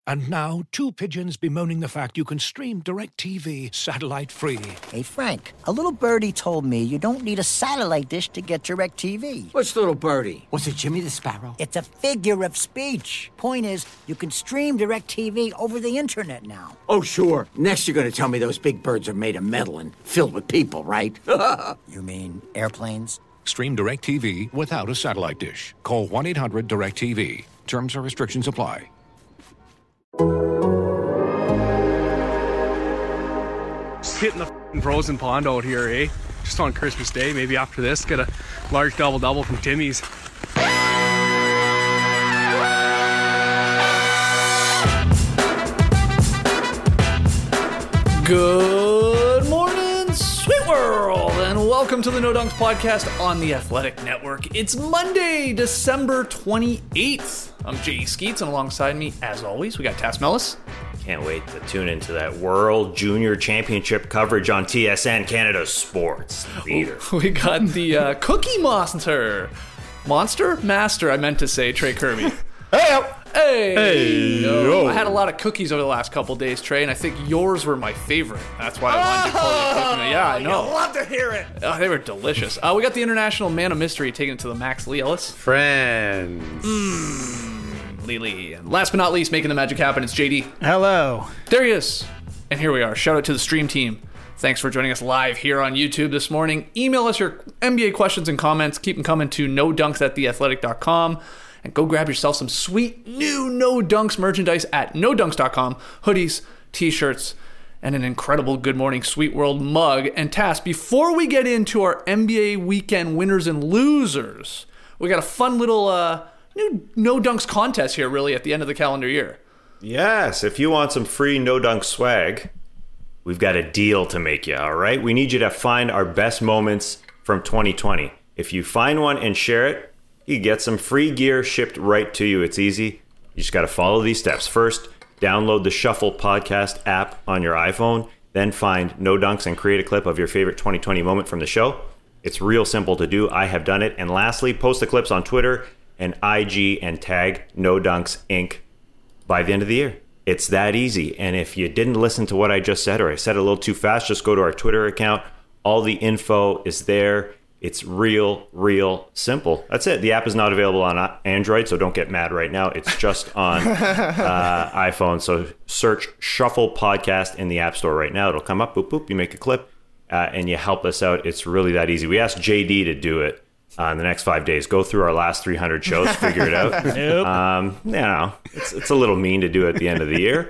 And now, two pigeons bemoaning the fact you can stream DirecTV satellite-free. Hey, Frank, a little birdie told me you don't need a satellite dish to get DirecTV. Which little birdie? Was it Jimmy the Sparrow? It's a figure of speech. Point is, you can stream DirecTV over the internet now. Oh, sure. Next you're going to tell me those big birds are made of metal and filled with people, right? You mean airplanes? Stream DirecTV without a satellite dish. Call 1-800-DirecTV. Terms or restrictions apply. Just hitting the frozen pond out here, eh? Just on Christmas Day, maybe after this, get a large double-double from Timmy's. Good morning, Sweet World, and welcome to the No Dunks podcast on the Athletic Network. It's Monday, December 28th. I'm J.E. Skeets, and alongside me, as always, we got Tass Mellis. Can't wait to tune into that World Junior Championship coverage on TSN, Canada's sports leader. We got the Cookie Monster. Master, I meant to say, Trey Kirby. Hey! No, I had a lot of cookies over the last couple days, Trey, and I think yours were my favorite. That's why I wanted to call you Cookie Man. Yeah, I know. I'd love to hear it. Oh, they were delicious. We got the International Man of Mystery taking it to the Max Lee Ellis. Friends. Lee. And last but not least, making the magic happen, it's JD. Hello. There he is. And here we are. Shout out to the stream team. Thanks for joining us live here on YouTube this morning. Email us your NBA questions and comments. Keep them coming to nodunks@theathletic.com. And go grab yourself some sweet new No Dunks merchandise at nodunks.com. Hoodies, t-shirts, and an incredible Good Morning Sweet World mug. And Tass, before we get into our NBA weekend winners and losers, we got a fun little new No Dunks contest here really at the end of the calendar year. Yes, if you want some free No Dunk swag, we've got a deal to make you, all right? We need you to find our best moments from 2020. If you find one and share it, you get some free gear shipped right to you. It's easy. You just got to follow these steps. First, download the Shuffle Podcast app on your iPhone. Then find No Dunks and create a clip of your favorite 2020 moment from the show. It's real simple to do. I have done it. And lastly, post the clips on Twitter and IG and tag No Dunks Inc. by the end of the year. It's that easy. And if you didn't listen to what I just said, or I said it a little too fast, just go to our Twitter account. All the info is there. It's real simple. That's it. The app is not available on Android, so don't get mad right now. It's just on iPhone. So search Shuffle Podcast in the App Store right now. It'll come up. Boop, boop. You make a clip, and you help us out. It's really that easy. We asked JD to do it in the next 5 days. Go through our last 300 shows, figure it out. It's a little mean to do it at the end of the year.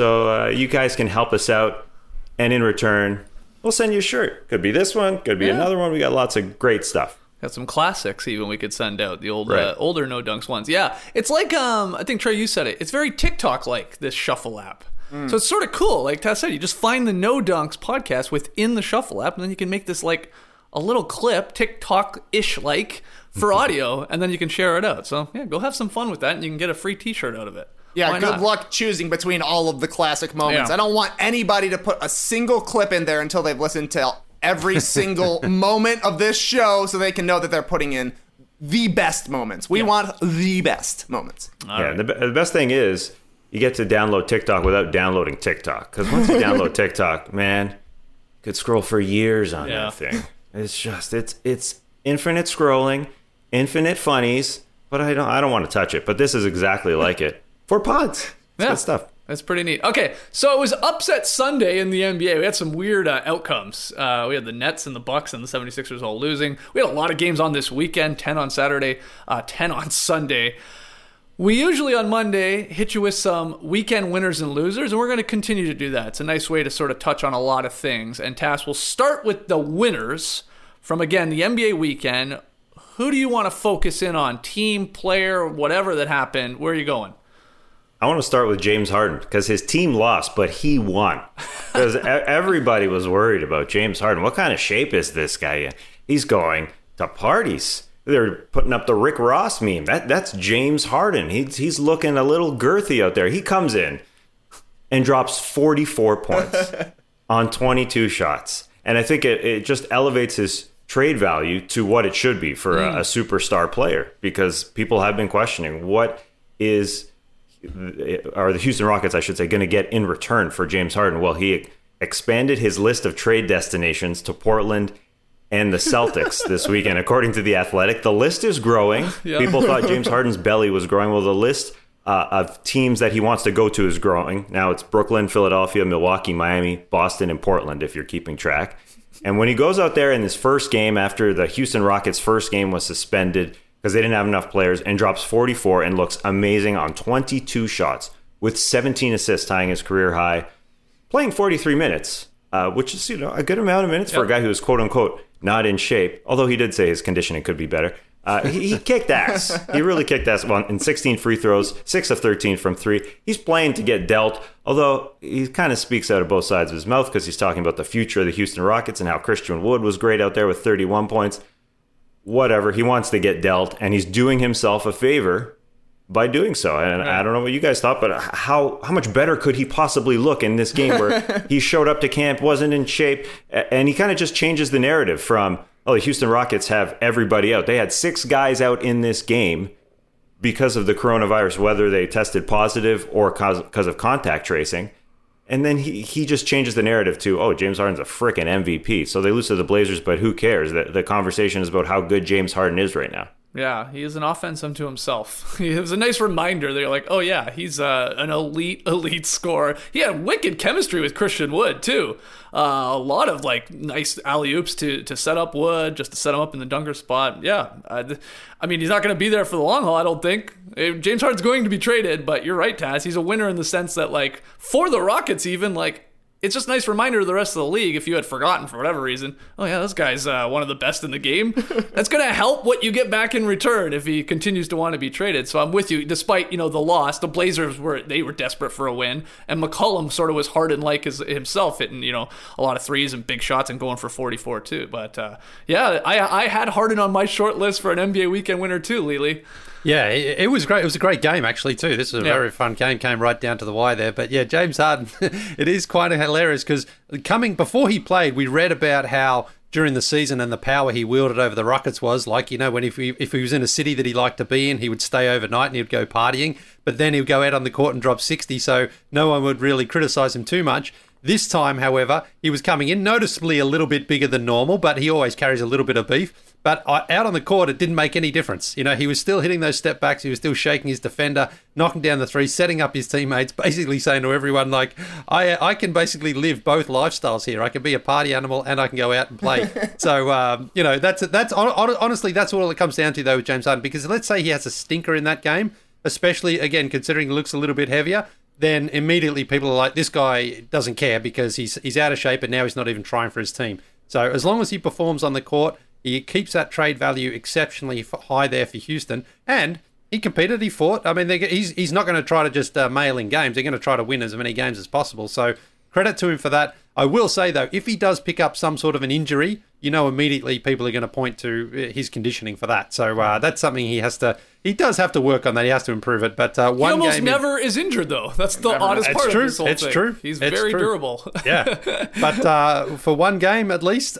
So you guys can help us out, and in return, we'll send you a shirt. Could be this one, could be another one. We got lots of great stuff. Got some classics even we could send out, the old older No Dunks ones. Yeah, it's like, I think, Trey, you said it. It's very TikTok-like, this Shuffle app. So it's sort of cool. Like Tess said, you just find the No Dunks podcast within the Shuffle app, and then you can make this like a little clip, TikTok-ish like, for audio, and then you can share it out. So yeah, go have some fun with that, and you can get a free t-shirt out of it. Yeah, good luck choosing between all of the classic moments. Yeah. I don't want anybody to put a single clip in there until they've listened to every single moment of this show so they can know that they're putting in the best moments. We want the best moments. The best thing is you get to download TikTok without downloading TikTok. Because once you download TikTok, man, you could scroll for years on that thing. It's just, it's infinite scrolling, infinite funnies, but I don't want to touch it. But this is exactly like it. For pods. It's good stuff. That's pretty neat. Okay, so it was Upset Sunday in the NBA. We had some weird outcomes. We had the Nets and the Bucks and the 76ers all losing. We had a lot of games on this weekend, 10 on Saturday, 10 on Sunday. We usually on Monday hit you with some weekend winners and losers, and we're going to continue to do that. It's a nice way to sort of touch on a lot of things. And Tass, we'll start with the winners from, again, the NBA weekend. Who do you want to focus in on? Team, player, whatever that happened. Where are you going? I want to start with James Harden because his team lost, but he won. Because everybody was worried about James Harden. What kind of shape is this guy in? He's going to parties. They're putting up the Rick Ross meme. That's James Harden. He's looking a little girthy out there. He comes in and drops 44 points on 22 shots. And I think it just elevates his trade value to what it should be for a superstar player, because people have been questioning what is or the Houston Rockets, I should say, going to get in return for James Harden? Well, he expanded his list of trade destinations to Portland and the Celtics this weekend. According to The Athletic, the list is growing. Yeah. People thought James Harden's belly was growing. Well, the list of teams that he wants to go to is growing. Now it's Brooklyn, Philadelphia, Milwaukee, Miami, Boston, and Portland, if you're keeping track. And when he goes out there in his first game after the Houston Rockets' first game was suspended because they didn't have enough players, and drops 44 and looks amazing on 22 shots with 17 assists, tying his career high, playing 43 minutes, which is a good amount of minutes for a guy who is quote-unquote not in shape, although he did say his conditioning could be better. He kicked ass. He really kicked ass. Well, in 16 free throws, 6 of 13 from 3. He's playing to get dealt, although he kind of speaks out of both sides of his mouth because he's talking about the future of the Houston Rockets and how Christian Wood was great out there with 31 points. Whatever. He wants to get dealt, and he's doing himself a favor by doing so. And I don't know what you guys thought, but how much better could he possibly look in this game where he showed up to camp, wasn't in shape, and he kind of just changes the narrative from, oh, the Houston Rockets have everybody out. They had 6 guys out in this game because of the coronavirus, whether they tested positive or because of contact tracing. And then he just changes the narrative to, oh, James Harden's a frickin' MVP. So they lose to the Blazers, but who cares? The conversation is about how good James Harden is right now. Yeah, he is an offense unto himself. It was a nice reminder. They're like, oh yeah, he's an elite scorer. He had wicked chemistry with Christian Wood too. A lot of like nice alley-oops to set up Wood, just to set him up in the dunker spot. Yeah, I mean, he's not going to be there for the long haul, I don't think. James Harden's going to be traded, but you're right, Taz. He's a winner in the sense that, like, for the Rockets even, like, it's just a nice reminder to the rest of the league, if you had forgotten for whatever reason, oh yeah, this guy's one of the best in the game. That's going to help what you get back in return if he continues to want to be traded. So I'm with you. Despite, the loss, the Blazers were desperate for a win, and McCollum sort of was Harden-like himself, hitting, a lot of threes and big shots and going for 44 too. But yeah, I had Harden on my short list for an NBA weekend winner too, Lily. Yeah, it was great. It was a great game, actually, too. This was a very fun game. Came right down to the wire there. But yeah, James Harden, it is quite hilarious because before he played, we read about how during the season and the power he wielded over the Rockets was like, when if he was in a city that he liked to be in, he would stay overnight and he would go partying. But then he would go out on the court and drop 60, so no one would really criticize him too much. This time, however, he was coming in noticeably a little bit bigger than normal, but he always carries a little bit of beef. But out on the court, it didn't make any difference. He was still hitting those step backs. He was still shaking his defender, knocking down the three, setting up his teammates, basically saying to everyone, like, I can basically live both lifestyles here. I can be a party animal and I can go out and play. So, that's honestly, that's all it comes down to, though, with James Harden. Because let's say he has a stinker in that game, especially, again, considering he looks a little bit heavier, then immediately people are like, this guy doesn't care because he's out of shape and now he's not even trying for his team. So as long as he performs on the court, he keeps that trade value exceptionally high there for Houston. And he competed, he fought. I mean, he's not going to try to just mail in games. They're going to try to win as many games as possible. So credit to him for that. I will say, though, if he does pick up some sort of an injury, immediately people are going to point to his conditioning for that. So that's something he does have to work on that. He has to improve it. But he almost never is injured, though. That's the oddest part of this whole thing. It's true. He's very durable. Yeah. But for one game, at least,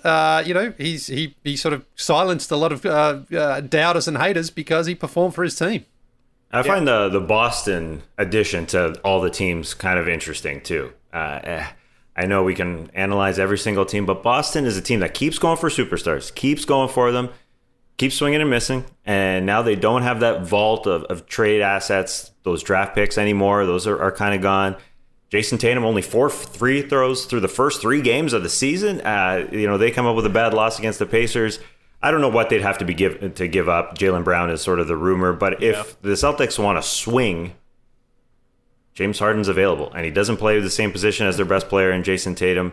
he sort of silenced a lot of doubters and haters because he performed for his team. I find the Boston addition to all the teams kind of interesting, too. I know we can analyze every single team, but Boston is a team that keeps going for superstars, keeps going for them, keeps swinging and missing, and now they don't have that vault of trade assets, those draft picks anymore. Those are kind of gone. Jason Tatum, only 4 free throws through the first 3 games of the season. They come up with a bad loss against the Pacers. I don't know what they'd have to give up. Jaylen Brown is sort of the rumor, but if the Celtics want to swing, James Harden's available, and he doesn't play the same position as their best player in Jason Tatum.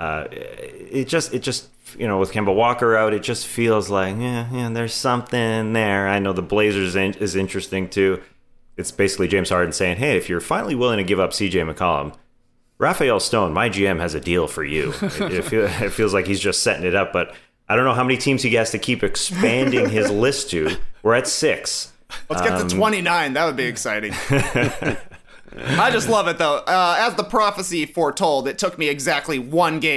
It just with Kemba Walker out, it just feels like there's something there. I know the Blazers is interesting too. It's basically James Harden saying, "Hey, if you're finally willing to give up CJ McCollum, Raphael Stone, my GM, has a deal for you." It feels like he's just setting it up, but I don't know how many teams he has to keep expanding his list to. We're at 6. Let's get to 29. That would be exciting. I just love it, though. As the prophecy foretold, it took me exactly 1 game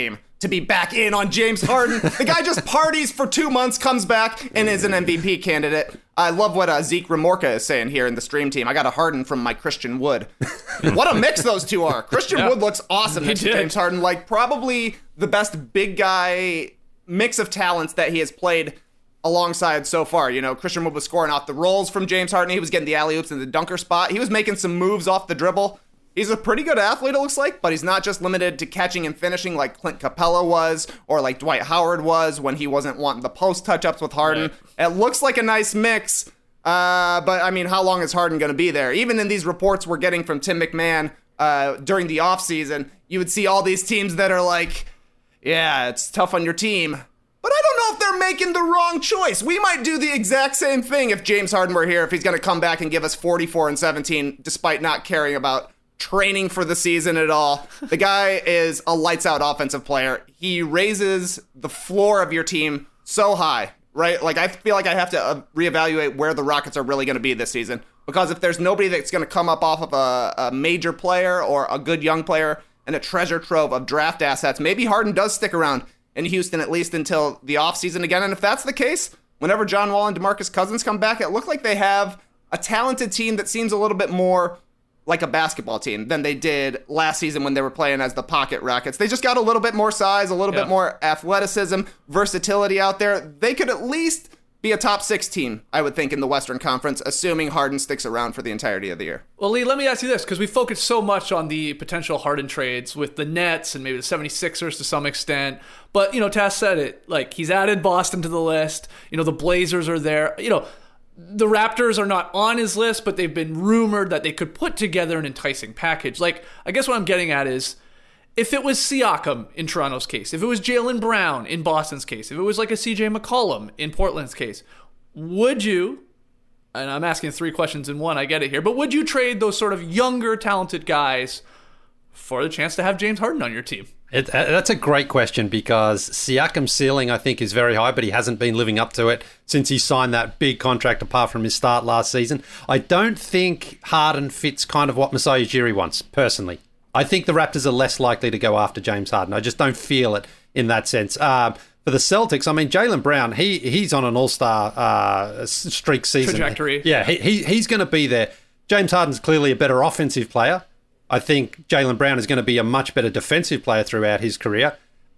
to be back in on James Harden. The guy just parties for 2 months, comes back, and is an MVP candidate. I love what Zeke Remorca is saying here in the stream team. I got a Harden from my Christian Wood. What a mix those two are. Christian Wood looks awesome next to James Harden. Like, probably the best big guy mix of talents that he has played alongside so far. You know, Christian Wood was scoring off the rolls from James Harden. He was getting the alley-oops in the dunker spot. He was making some moves off the dribble. He's a pretty good athlete, it looks like, but he's not just limited to catching and finishing like Clint Capella was, or like Dwight Howard was when he wasn't wanting the post touch-ups with Harden. Right. It looks like a nice mix, but I mean, how long is Harden going to be there? Even in these reports we're getting from Tim McMahon during the offseason, you would see all these teams that are like, yeah, it's tough on your team. But I don't know if they're making the wrong choice. We might do the exact same thing if James Harden were here, if he's going to come back and give us 44 and 17, despite not caring about training for the season at all. The guy is a lights out offensive player. He raises the floor of your team so high, right? Like, I feel like I have to reevaluate where the Rockets are really going to be this season, because if there's nobody that's going to come up off of a major player or a good young player and a treasure trove of draft assets, maybe Harden does stick around in Houston at least until the offseason again. And if that's the case, whenever John Wall and DeMarcus Cousins come back, it looked like they have a talented team that seems a little bit more like a basketball team than they did last season when they were playing as the Pocket Rockets. They just got a little bit more size, a little bit more athleticism, versatility out there. They could at least be a top 6 team, I would think, in the Western Conference, assuming Harden sticks around for the entirety of the year. Well, Lee, let me ask you this, because we focus so much on the potential Harden trades with the Nets and maybe the 76ers to some extent. But, you know, Taz said it, like, he's added Boston to the list. You know, the Blazers are there. You know, the Raptors are not on his list, but they've been rumored that they could put together an enticing package. Like, I guess what I'm getting at is, if it was Siakam in Toronto's case, if it was Jaylen Brown in Boston's case, if it was like a CJ McCollum in Portland's case, would you, and I'm asking 3 questions in one, I get it here, but would you trade those sort of younger, talented guys for the chance to have James Harden on your team? That's a great question, because Siakam's ceiling, I think, is very high, but he hasn't been living up to it since he signed that big contract apart from his start last season. I don't think Harden fits kind of what Masai Ujiri wants, personally. I think the Raptors are less likely to go after James Harden. I just don't feel it in that sense. For the Celtics, I mean, Jaylen Brown, he's on an all-star streak season. Trajectory. Yeah, he's going to be there. James Harden's clearly a better offensive player. I think Jaylen Brown is going to be a much better defensive player throughout his career.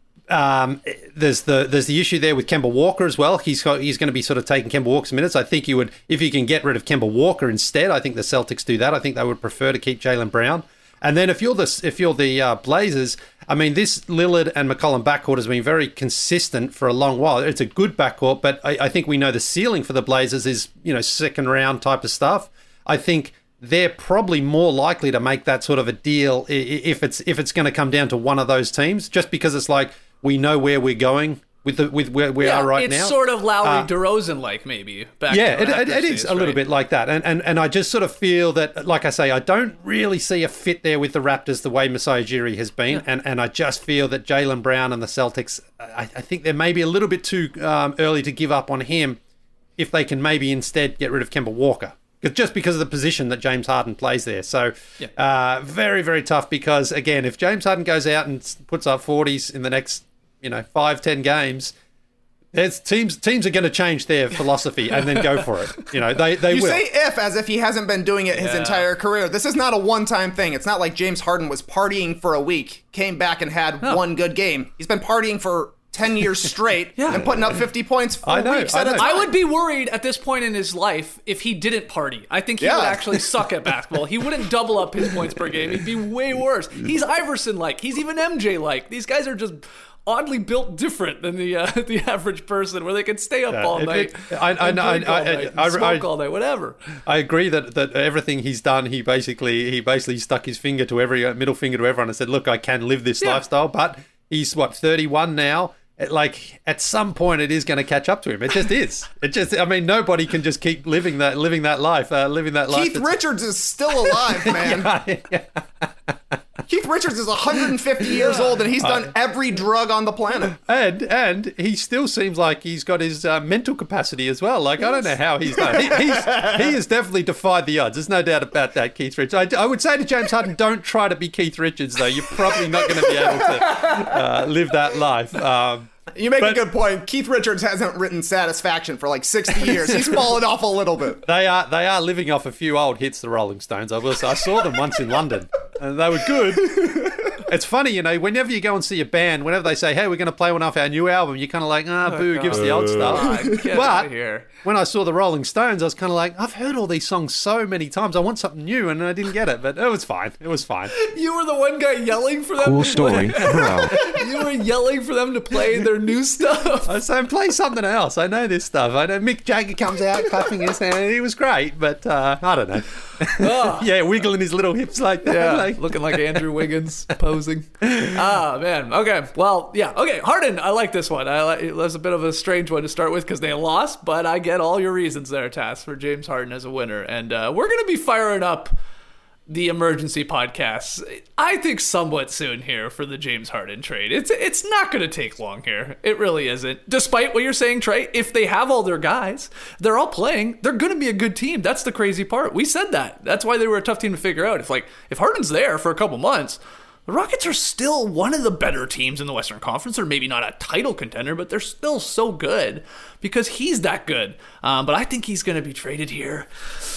There's the issue there with Kemba Walker as well. He's going to be sort of taking Kemba Walker's minutes. I think you would, if you can get rid of Kemba Walker instead, I think the Celtics do that. I think they would prefer to keep Jaylen Brown. And then if you're the Blazers, I mean, this Lillard and McCollum backcourt has been very consistent for a long while. It's a good backcourt, but I think we know the ceiling for the Blazers is, you know, second round type of stuff. I think they're probably more likely to make that sort of a deal if it's going to come down to one of those teams, just because it's like, we know where we're going with where we are right now. It's sort of Lowry DeRozan like, maybe. It is a little bit like that. And I just sort of feel that, like I say, I don't really see a fit there with the Raptors the way Masai Ujiri has been. Yeah. And I just feel that Jaylen Brown and the Celtics, I think they're maybe a little bit too early to give up on him if they can maybe instead get rid of Kemba Walker. Just because of the position that James Harden plays there. So very, very tough, because, again, if James Harden goes out and puts up 40s in the next 5-10 games, there's teams are going to change their philosophy and then go for it. They you will. You say if, as if he hasn't been doing it his entire career. This is not a one-time thing. It's not like James Harden was partying for a week, came back and had one good game. He's been partying for 10 years straight and putting up 50 points for weeks at a time. I would be worried at this point in his life if he didn't party. I think he would actually suck at basketball. He wouldn't double up his points per game. He'd be way worse. He's Iverson-like. He's even MJ-like. These guys are just oddly built different than the average person, where they can stay up all night, smoke all night, whatever. I agree that everything he's done, he basically stuck his finger to middle finger to everyone and said, "Look, I can live this lifestyle." But he's 31 now. At some point, it is going to catch up to him. It just is. Nobody can just keep living that life. Keith Richards is still alive, man. Keith Richards is 150 years old, and he's done every drug on the planet. And he still seems like he's got his mental capacity as well. Like, I don't know how he's done. He has definitely defied the odds. There's no doubt about that, Keith Richards. I would say to James Harden, don't try to be Keith Richards, though. You're probably not going to be able to live that life. You make a good point. Keith Richards hasn't written Satisfaction for like 60 years. He's fallen off a little bit. They are living off a few old hits, the Rolling Stones. I will say. I saw them once in London, and they were good. It's funny, you know, whenever you go and see a band, whenever they say, hey, we're going to play one off our new album, you're kind of like, boo, give us the old stuff. But when I saw the Rolling Stones, I was kind of like, I've heard all these songs so many times. I want something new, and I didn't get it, but it was fine. It was fine. You were the one guy yelling for them. Cool story. Bro. You were yelling for them to play their new stuff. I was saying, play something else. I know this stuff. I know Mick Jagger comes out clapping his hand. He was great, but I don't know. Yeah, wiggling his little hips like that. Yeah, like. looking like Andrew Wiggins posing. Man. Okay. Well, yeah. Okay. Harden, I like this one. It was a bit of a strange one to start with because they lost, but I get all your reasons there, Tass, for James Harden as a winner. And we're going to be firing up the emergency podcasts, I think, somewhat soon here for the James Harden trade. It's not going to take long here. It really isn't. Despite what you're saying, Trey, if they have all their guys, they're all playing, they're going to be a good team. That's the crazy part. We said that. That's why they were a tough team to figure out. If Harden's there for a couple months, the Rockets are still one of the better teams in the Western Conference. They're maybe not a title contender, but they're still so good because he's that good. But I think he's going to be traded here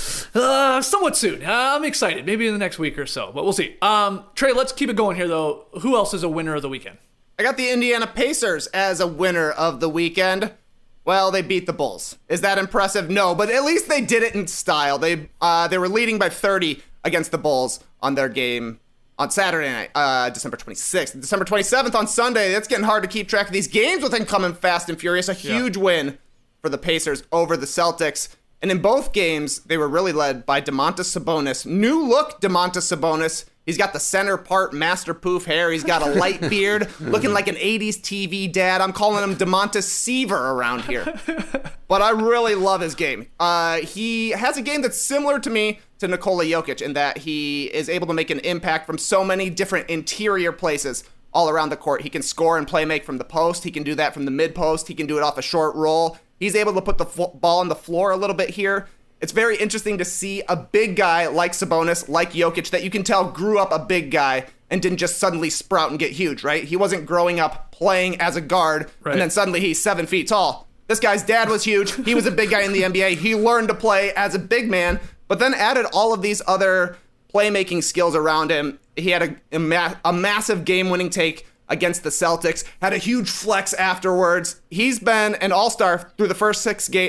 somewhat soon. I'm excited. Maybe in the next week or so, but we'll see. Trey, let's keep it going here, though. Who else is a winner of the weekend? I got the Indiana Pacers as a winner of the weekend. Well, they beat the Bulls. Is that impressive? No, but at least they did it in style. They were leading by 30 against the Bulls on their game on Saturday night, December 26th. December 27th on Sunday. It's getting hard to keep track of these games with them coming fast and furious. A huge win for the Pacers over the Celtics. And in both games, they were really led by Domantas Sabonis. New look Domantas Sabonis. He's got the center part master poof hair. He's got a light beard, looking like an 80s TV dad. I'm calling him Domantas Seaver around here. But I really love his game. He has a game that's similar to me to Nikola Jokic in that he is able to make an impact from so many different interior places all around the court. He can score and play make from the post. He can do that from the mid post. He can do it off a short roll. He's able to put the ball on the floor a little bit here. It's very interesting to see a big guy like Sabonis, like Jokic, that you can tell grew up a big guy and didn't just suddenly sprout and get huge, right? He wasn't growing up playing as a guard, and then suddenly he's 7 feet tall. This guy's dad was huge. He was a big guy in the NBA. He learned to play as a big man, but then added all of these other playmaking skills around him. He had a massive game-winning take against the Celtics, had a huge flex afterwards. He's been an all-star through the first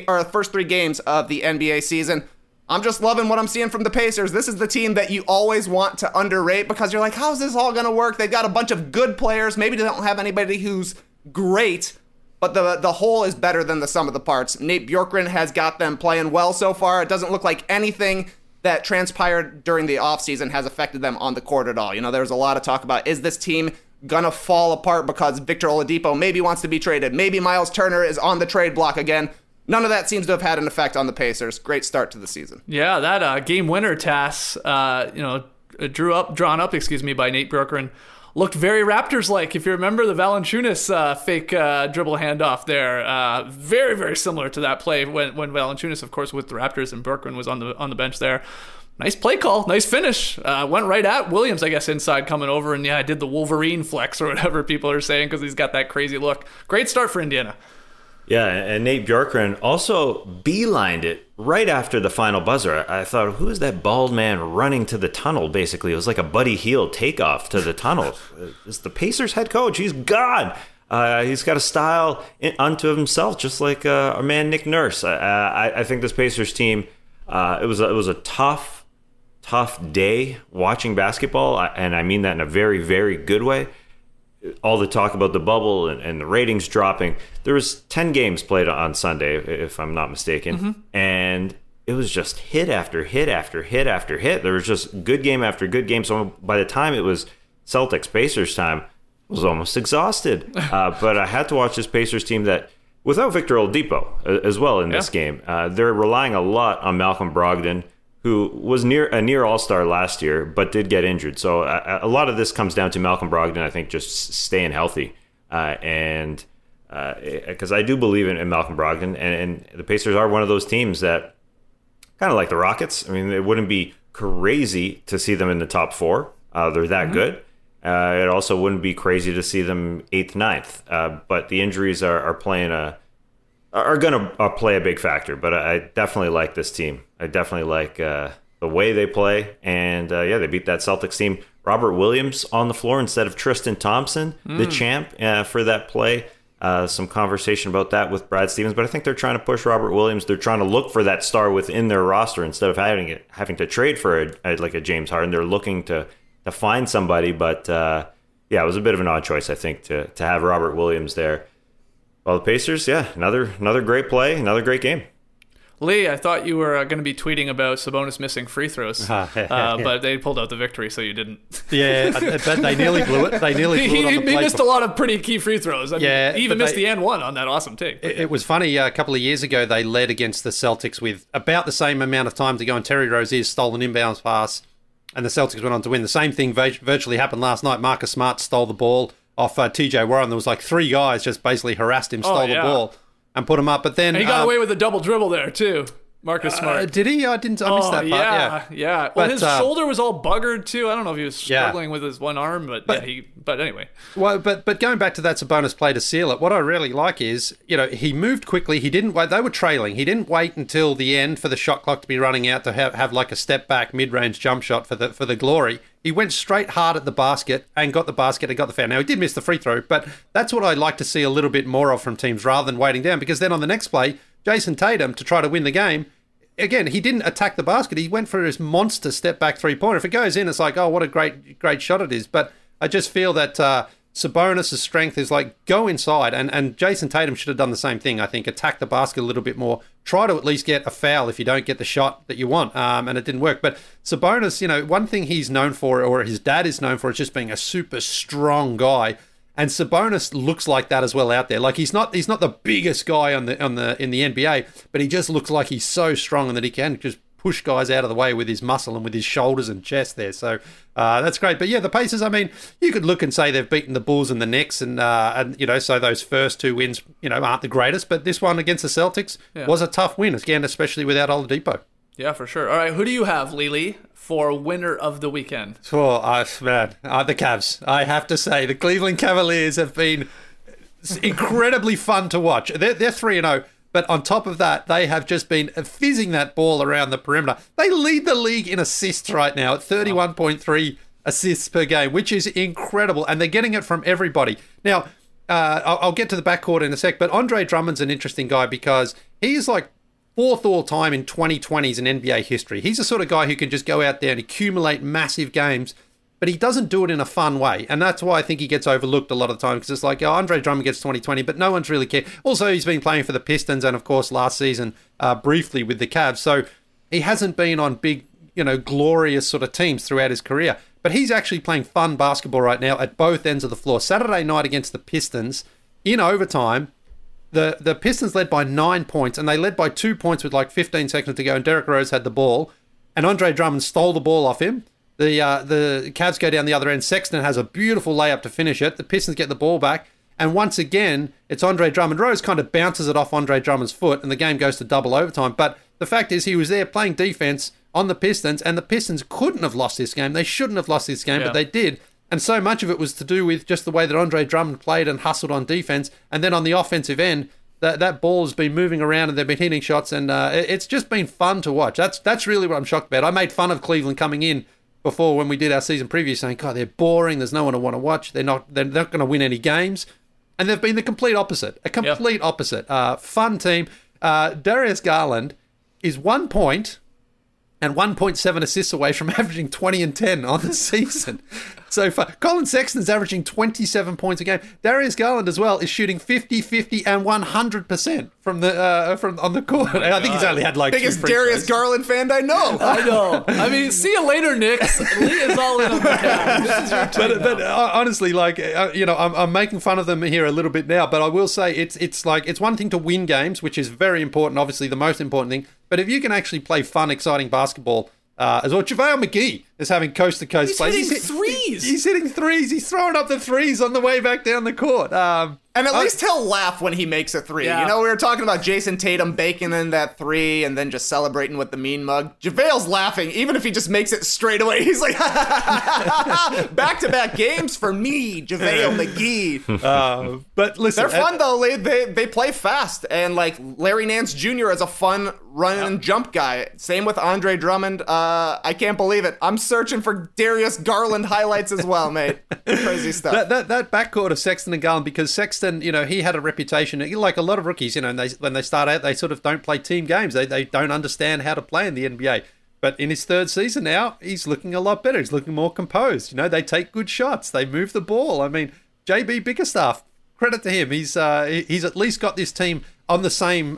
3 games of the NBA season. I'm just loving what I'm seeing from the Pacers. This is the team that you always want to underrate because you're like, how's this all going to work? They've got a bunch of good players. Maybe they don't have anybody who's great, but the whole is better than the sum of the parts. Nate Bjorkgren has got them playing well so far. It doesn't look like anything that transpired during the offseason has affected them on the court at all. You know, there was a lot of talk about, is this team gonna fall apart because Victor Oladipo maybe wants to be traded? Maybe Miles Turner is on the trade block again. None of that seems to have had an effect on the Pacers. Great start to the season. Yeah, that game winner, Tass, drawn up by Nate Bjorkgren, looked very Raptors-like. If you remember the Valanciunas fake dribble handoff there, very, very similar to that play when Valanciunas, of course, with the Raptors and Bjorkgren was on the bench there. Nice play call, nice finish. Went right at Williams, I guess, inside coming over, and I did the Wolverine flex or whatever people are saying because he's got that crazy look. Great start for Indiana. Yeah, and Nate Bjorkgren also beelined it right after the final buzzer. I thought, who is that bald man running to the tunnel, basically? It was like a Buddy Hield takeoff to the tunnel. It's the Pacers head coach. He's gone. He's got a style unto himself, just like our man Nick Nurse. I think this Pacers team, it was a tough day watching basketball, and I mean that in a very, very good way. All the talk about the bubble and the ratings dropping. There was 10 games played on Sunday, if I'm not mistaken, and it was just hit after hit after hit after hit. There was just good game after good game. So by the time it was Celtics-Pacers time, I was almost exhausted. But I had to watch this Pacers team that, without Victor Oladipo as well in this game, they're relying a lot on Malcolm Brogdon, who was a near all-star last year, but did get injured. So a lot of this comes down to Malcolm Brogdon, I think, just staying healthy. Because I do believe in Malcolm Brogdon, and the Pacers are one of those teams that, kind of like the Rockets, I mean, it wouldn't be crazy to see them in the top 4. They're that good. It also wouldn't be crazy to see them 8th, 9th. But the injuries are going to play a big factor. But I definitely like this team. I definitely like the way they play. And they beat that Celtics team. Robert Williams on the floor instead of Tristan Thompson, the champ, for that play. Some conversation about that with Brad Stevens, but I think they're trying to push Robert Williams. They're trying to look for that star within their roster instead of having to trade for a James Harden. They're looking to find somebody, but it was a bit of an odd choice, I think, to have Robert Williams there. Well, the Pacers, another great play, another great game. Lee, I thought you were going to be tweeting about Sabonis missing free throws, but they pulled out the victory, so you didn't. Yeah, but they nearly blew it. He missed a lot of pretty key free throws. I mean, he even missed the and one on that awesome take. It was funny. A couple of years ago, they led against the Celtics with about the same amount of time to go, and Terry Rozier's stole an inbounds pass, and the Celtics went on to win. The same thing virtually happened last night. Marcus Smart stole the ball off T.J. Warren. There was like 3 guys just basically harassed him, stole the ball, and put him up. But then and he got away with a double dribble there too. Marcus Smart. Did he? I missed that part. Yeah. Well, his shoulder was all buggered too. I don't know if he was struggling with his one arm, but anyway. Well, but going back to that Sabonis play to seal it, what I really like is, he moved quickly. He didn't wait. They were trailing. He didn't wait until the end for the shot clock to be running out to have like a step back mid-range jump shot for the glory. He went straight hard at the basket and got the basket and got the foul. Now, he did miss the free throw, but that's what I'd like to see a little bit more of from teams rather than waiting down, because then on the next play, Jason Tatum, to try to win the game, again, he didn't attack the basket. He went for his monster step-back three-pointer. If it goes in, it's like, oh, what a great shot it is. But I just feel that Sabonis' strength is like, go inside, and Jason Tatum should have done the same thing, I think. Attack the basket a little bit more. Try to at least get a foul if you don't get the shot that you want, and it didn't work. But Sabonis, one thing he's known for, or his dad is known for, is just being a super strong guy. And Sabonis looks like that as well out there. Like he's not the biggest guy in the NBA, but he just looks like he's so strong and that he can just push guys out of the way with his muscle and with his shoulders and chest there. So that's great. But yeah, the Pacers, I mean, you could look and say they've beaten the Bulls and the Knicks, and so those first 2 wins, aren't the greatest. But this one against the Celtics was a tough win, again, especially without Oladipo. Yeah, for sure. All right, who do you have, Lily, for winner of the weekend? Oh, man, the Cavs. I have to say, the Cleveland Cavaliers have been incredibly fun to watch. They're 3-0, but on top of that, they have just been fizzing that ball around the perimeter. They lead the league in assists right now at 31.3 assists per game, which is incredible, and they're getting it from everybody. Now, I'll get to the backcourt in a sec, but Andre Drummond's an interesting guy because he's like 4th all-time in 2020s in NBA history. He's the sort of guy who can just go out there and accumulate massive games, but he doesn't do it in a fun way. And that's why I think he gets overlooked a lot of the time, because it's like, Andre Drummond gets 2020, but no one's really cared. Also, he's been playing for the Pistons and, of course, last season briefly with the Cavs. So he hasn't been on big, glorious sort of teams throughout his career. But he's actually playing fun basketball right now at both ends of the floor. Saturday night against the Pistons, in overtime, The Pistons led by 9 points, and they led by 2 points with like 15 seconds to go, and Derrick Rose had the ball, and Andre Drummond stole the ball off him. The Cavs go down the other end. Sexton has a beautiful layup to finish it. The Pistons get the ball back, and once again, it's Andre Drummond. Rose kind of bounces it off Andre Drummond's foot, and the game goes to double overtime. But the fact is, he was there playing defense on the Pistons, and the Pistons couldn't have lost this game. They shouldn't have lost this game, but they did. And so much of it was to do with just the way that Andre Drummond played and hustled on defense. And then on the offensive end, that ball has been moving around and they've been hitting shots, and it's just been fun to watch. That's really what I'm shocked about. I made fun of Cleveland coming in before when we did our season preview, saying, God, they're boring. There's no one to want to watch. They're not going to win any games. And they've been the complete opposite. Opposite. Fun team. Darius Garland is 1 point and 1.7 assists away from averaging 20 and 10 on the season so far. Colin Sexton's averaging 27 points a game. Darius Garland as well is shooting 50, 50, and 100% from on the court. I think he's only had like biggest Darius Garland fan I know. I know. I mean, see you later, Knicks. Lee is all in on the Cavs. This is your team but honestly, like I'm making fun of them here a little bit now, but I will say it's one thing to win games, which is very important, obviously the most important thing. But if you can actually play fun, exciting basketball as well. JaVale McGee is having coast-to-coast plays. Hitting threes. He's hitting threes. He's throwing up the threes on the way back down the court. And at least he'll laugh when he makes a three. Yeah. You know, we were talking about Jason Tatum baking in that three and then just celebrating with the mean mug. JaVale's laughing, even if he just makes it straight away. He's like, back-to-back games for me, JaVale McGee. But listen, They're fun, though. They play fast. And, like, Larry Nance Jr. is a fun run and jump guy. Same with Andre Drummond. I can't believe it. I'm searching for Darius Garland highlights as well, mate. Crazy stuff. That backcourt of Sexton and Garland, because Sexton, you know, he had a reputation, like a lot of rookies, you know, and when they start out, they sort of don't play team games. They don't understand how to play in the NBA. But in his third season now, he's looking a lot better. He's looking more composed. You know, they take good shots. They move the ball. I mean, JB Bickerstaff, credit to him. He's at least got this team on the same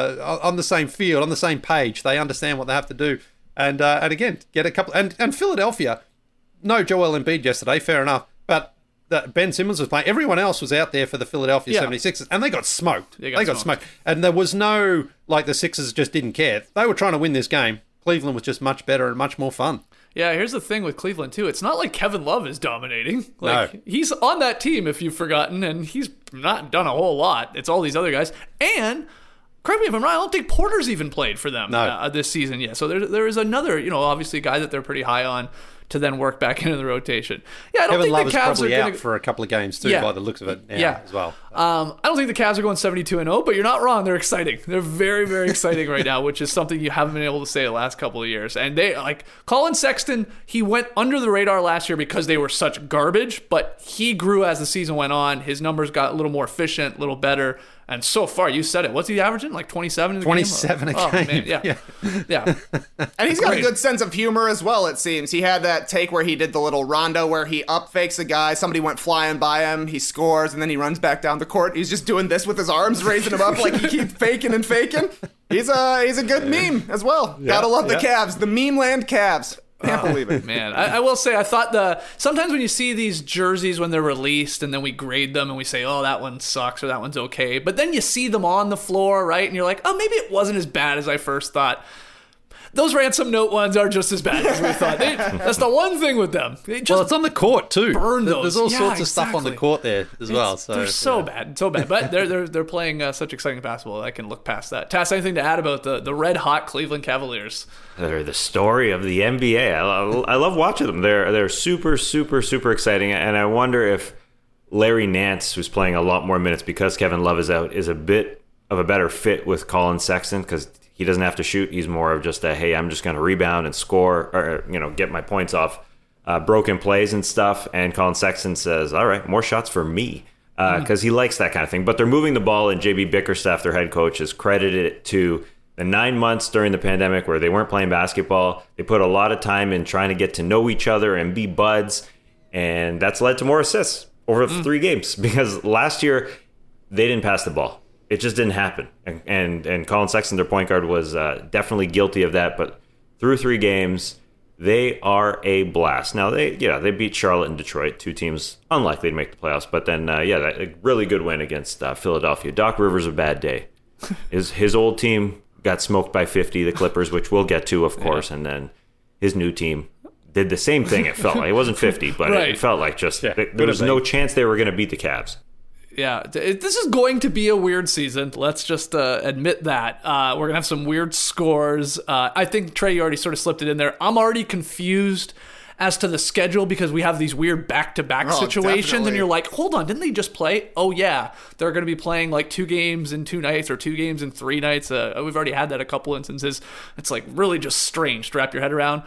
field, on the same page. They understand what they have to do. And again, get a couple. And Philadelphia, no Joel Embiid yesterday, fair enough. But Ben Simmons was playing. Everyone else was out there for the Philadelphia 76ers, and they got smoked. They got smoked. And there was no, like, the Sixers just didn't care. They were trying to win this game. Cleveland was just much better and much more fun. Yeah, here's the thing with Cleveland, too. It's not like Kevin Love is dominating. Like, he's on that team, if you've forgotten, and he's not done a whole lot. It's all these other guys. And, correct me if I'm wrong, I don't think Porter's even played for them this season yet. So there is another, you know, obviously a guy that they're pretty high on to then work back into the rotation. Yeah, I don't think the Cavs probably are out for a couple of games too, by the looks of it. As well. I don't think the Cavs are going 72-0, but you're not wrong. They're exciting. They're very, very exciting right now, which is something you haven't been able to say the last couple of years. And they, like, Colin Sexton, he went under the radar last year because they were such garbage, but he grew as the season went on. His numbers got a little more efficient, a little better. And so far, you said it. What's he averaging? Like 27 in the 27 game? a game. Man, yeah. And he's got a good sense of humor as well, it seems. He had that take where he did the little rondo where he up fakes a guy, somebody went flying by him, he scores, and then he runs back down the court. He's just doing this with his arms, raising him up like he keeps faking and faking. He's a good meme as well. Gotta love the Cavs, the meme land Cavs. Can't believe it. Man, I will say, I thought sometimes when you see these jerseys when they're released and then we grade them and we say, oh, that one sucks or that one's okay. But then you see them on the floor, right? And you're like, oh, maybe it wasn't as bad as I first thought. Those ransom note ones are just as bad as we thought. That's the one thing with them. Well, it's on the court too. Burn those. There's all sorts of stuff on the court there as well. So they're so bad. But they're playing such exciting basketball. I can look past that. Tass, anything to add about the red hot Cleveland Cavaliers? They're the story of the NBA. I love watching them. They're super, super, super exciting. And I wonder if Larry Nance, who's playing a lot more minutes because Kevin Love is out, is a bit of a better fit with Colin Sexton because he doesn't have to shoot. He's more of just hey, I'm just going to rebound and score or, you know, get my points off broken plays and stuff. And Colin Sexton says, all right, more shots for me because he likes that kind of thing. But they're moving the ball, and JB Bickerstaff, their head coach, has credited it to the 9 months during the pandemic where they weren't playing basketball. They put a lot of time in trying to get to know each other and be buds. And that's led to more assists over 3 games because last year they didn't pass the ball. It just didn't happen. And Colin Sexton, their point guard, was definitely guilty of that. But through 3 games, they are a blast. Now, they beat Charlotte and Detroit, 2 teams unlikely to make the playoffs. But then, a really good win against Philadelphia. Doc Rivers, a bad day. His old team got smoked by 50, the Clippers, which we'll get to, of course. And then his new team did the same thing, it felt like. It wasn't 50, but it felt like just there was no chance they were going to beat the Cavs. Yeah, this is going to be a weird season. Let's just admit that. We're going to have some weird scores. I think, Trey, you already sort of slipped it in there. I'm already confused as to the schedule because we have these weird back-to-back situations. Definitely. And you're like, hold on, didn't they just play? Oh, yeah. They're going to be playing like 2 games in 2 nights or 2 games in 3 nights. We've already had that a couple instances. It's like really just strange to wrap your head around.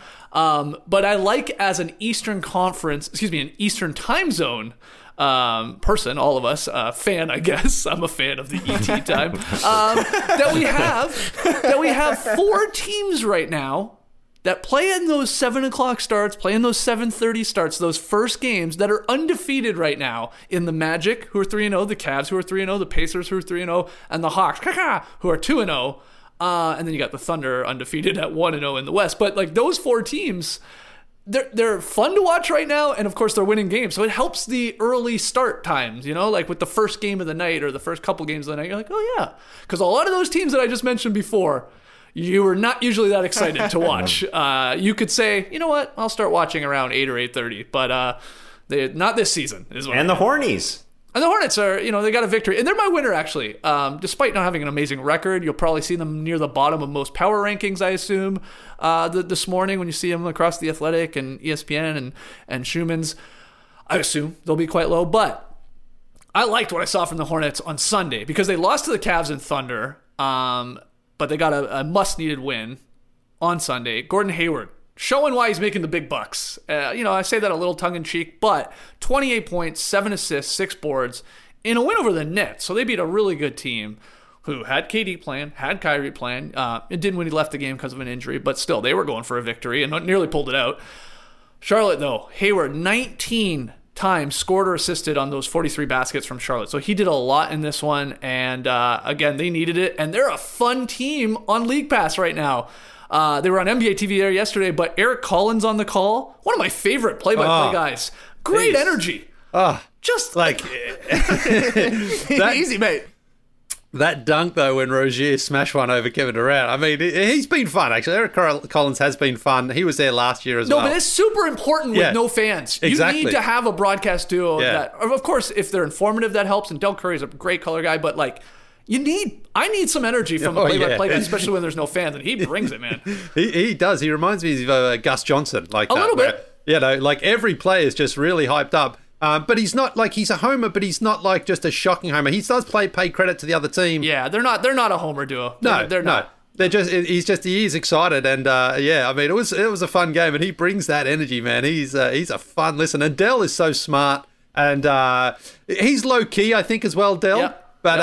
But I like as an Eastern time zone person, all of us, fan, I guess. I'm a fan of the ET time. that we have 4 teams right now that play in those 7 o'clock starts, play in those 7:30 starts, those first games that are undefeated right now in the Magic, who are 3-0, the Cavs, who are 3-0, the Pacers, who are 3-0, and the Hawks, who are 2-0. And then you got the Thunder undefeated at 1-0 in the West. But like those 4 teams, they're fun to watch right now, and of course they're winning games, so it helps the early start times, you know, like with the first game of the night or the first couple games of the night, you're like, oh yeah, because a lot of those teams that I just mentioned before, you were not usually that excited to watch. You could say, you know what, I'll start watching around 8 or 8:30, but not this season. And the Hornies. And the Hornets are, they got a victory. And they're my winner, actually. Despite not having an amazing record, you'll probably see them near the bottom of most power rankings, I assume, this morning when you see them across The Athletic and ESPN and Schumann's. I assume they'll be quite low. But I liked what I saw from the Hornets on Sunday because they lost to the Cavs and Thunder, but they got a must-needed win on Sunday. Gordon Hayward, showing why he's making the big bucks. I say that a little tongue-in-cheek, but 28 points, 7 assists, 6 boards in a win over the Nets. So they beat a really good team who had KD playing, had Kyrie playing. It didn't when he left the game because of an injury, but still, they were going for a victory and nearly pulled it out. Charlotte, though, Hayward, 19 times scored or assisted on those 43 baskets from Charlotte. So he did a lot in this one, and again, they needed it. And they're a fun team on League Pass right now. They were on NBA TV there yesterday, but Eric Collins on the call. One of my favorite play-by-play guys. Great energy. Just like easy, mate. That dunk, though, when Rozier smashed one over Kevin Durant, I mean, he's been fun, actually. Eric Collins has been fun. He was there last year as well. No, but it's super important with no fans. Exactly. You need to have a broadcast duo that, of course, if they're informative, that helps. And Del Curry's a great color guy, but like, I need some energy from the play-by-play guy, especially when there's no fans, and he brings it, man. He does. He reminds me of Gus Johnson. Like a little bit. Like every play is just really hyped up. But he's not like he's a homer, but he's not like just a shocking homer. He does pay credit to the other team. Yeah, they're not a homer duo. They're not. He is excited, and I mean it was a fun game, and he brings that energy, man. He's a fun listen, and Dell is so smart, and he's low key, I think, as well, Dell. Yep.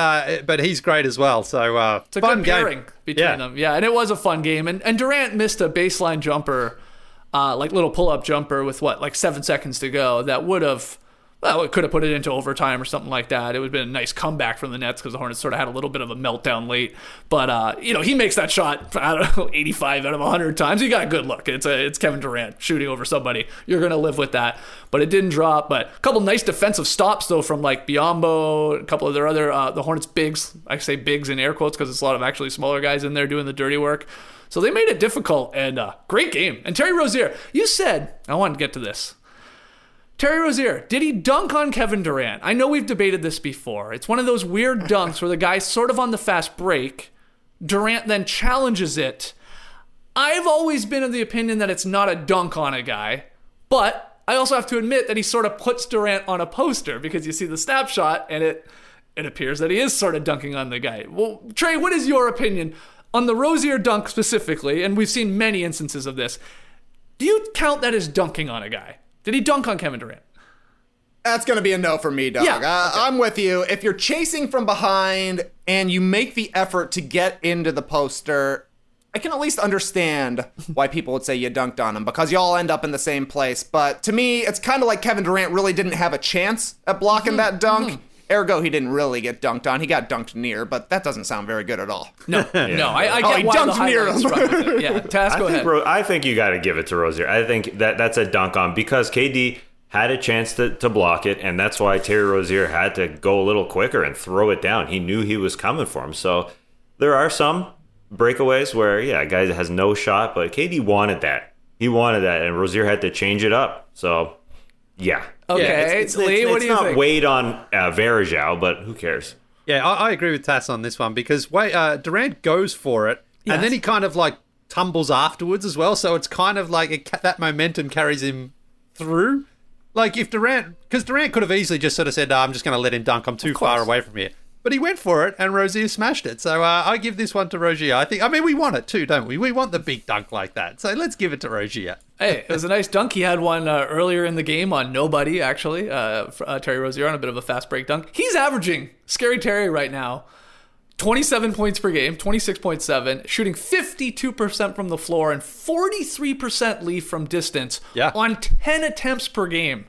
But he's great as well. So it's a good pairing between them. Yeah, and it was a fun game, and Durant missed a baseline jumper, like little pull up jumper with 7 seconds to go. That would have. Well, it could have put it into overtime or something like that. It would have been a nice comeback from the Nets because the Hornets sort of had a little bit of a meltdown late. But, he makes that shot, 85 out of 100 times. He got a good look. It's Kevin Durant shooting over somebody. You're going to live with that. But it didn't drop. But a couple nice defensive stops, though, from Biyombo, a couple of their other, the Hornets bigs. I say bigs in air quotes because it's a lot of actually smaller guys in there doing the dirty work. So they made it difficult, and great game. And Terry Rozier, you said, I wanted to get to this. Terry Rozier, did he dunk on Kevin Durant? I know we've debated this before. It's one of those weird dunks where the guy's sort of on the fast break. Durant then challenges it. I've always been of the opinion that it's not a dunk on a guy, but I also have to admit that he sort of puts Durant on a poster because you see the snapshot and it appears that he is sort of dunking on the guy. Well, Trey, what is your opinion on the Rozier dunk specifically? And we've seen many instances of this. Do you count that as dunking on a guy? Did he dunk on Kevin Durant? That's going to be a no for me, dog. Yeah, okay. I'm with you. If you're chasing from behind and you make the effort to get into the poster, I can at least understand why people would say you dunked on him because you all end up in the same place. But to me, it's kind of like Kevin Durant really didn't have a chance at blocking that dunk. Ergo, he didn't really get dunked on. He got dunked near, but that doesn't sound very good at all. No, I get he why dunked the near highlights him. run with it. Yeah, Taz, go ahead. I think you got to give it to Rozier. I think that's a dunk on because KD had a chance to block it, and that's why Terry Rozier had to go a little quicker and throw it down. He knew he was coming for him. So there are some breakaways where, a guy has no shot, but KD wanted that. He wanted that, and Rozier had to change it up. So, yeah. Okay, Lee, what do you think? It's not weighed on Varejao, but who cares? Yeah, I agree with Tass on this one because Durant goes for it, and then he kind of tumbles afterwards as well. So it's kind of like that momentum carries him through. Like if because Durant could have easily just sort of said, I'm just going to let him dunk. I'm too far away from here. But he went for it, and Rozier smashed it. So I give this one to Rozier. We want it too, don't we? We want the big dunk like that. So let's give it to Rozier. Hey, it was a nice dunk. He had one earlier in the game on nobody, actually. Terry Rozier on a bit of a fast break dunk. He's averaging, Scary Terry right now, 27 points per game, 26.7, shooting 52% from the floor and 43% leave from distance on 10 attempts per game.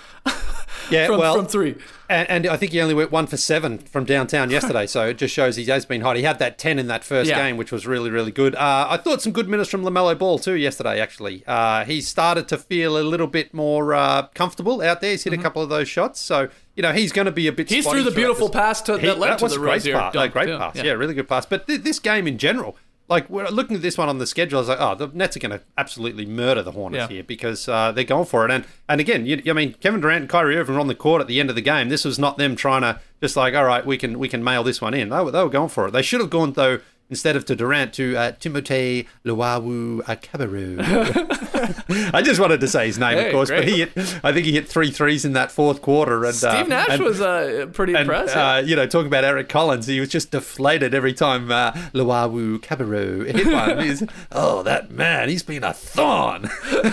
From three. And I think he only went 1 for 7 from downtown yesterday, so it just shows he has been hot. He had that 10 in that first game, which was really, really good. I thought some good minutes from LaMelo Ball too yesterday, actually. He started to feel a little bit more comfortable out there. He's hit a couple of those shots, so he's going to be a bit spotty. Threw the beautiful pass that led to the Rozier dunk. Great pass. Yeah, really good pass. But this game in general, like looking at this one on the schedule, I was like, oh, the Nets are going to absolutely murder the Hornets here because they're going for it. And again, I mean, Kevin Durant and Kyrie Irving were on the court at the end of the game. This was not them trying to just like, all right, we can mail this one in. They were going for it. They should have gone though. Instead of to Durant, to Timothé Luwawu-Cabarrot. I just wanted to say his name, of course, great. But I think he hit 3 threes in that fourth quarter. And Steve Nash was pretty impressive. Talking about Eric Collins, he was just deflated every time Luwawu-Cabarrot hit one. That man, he's been a thorn.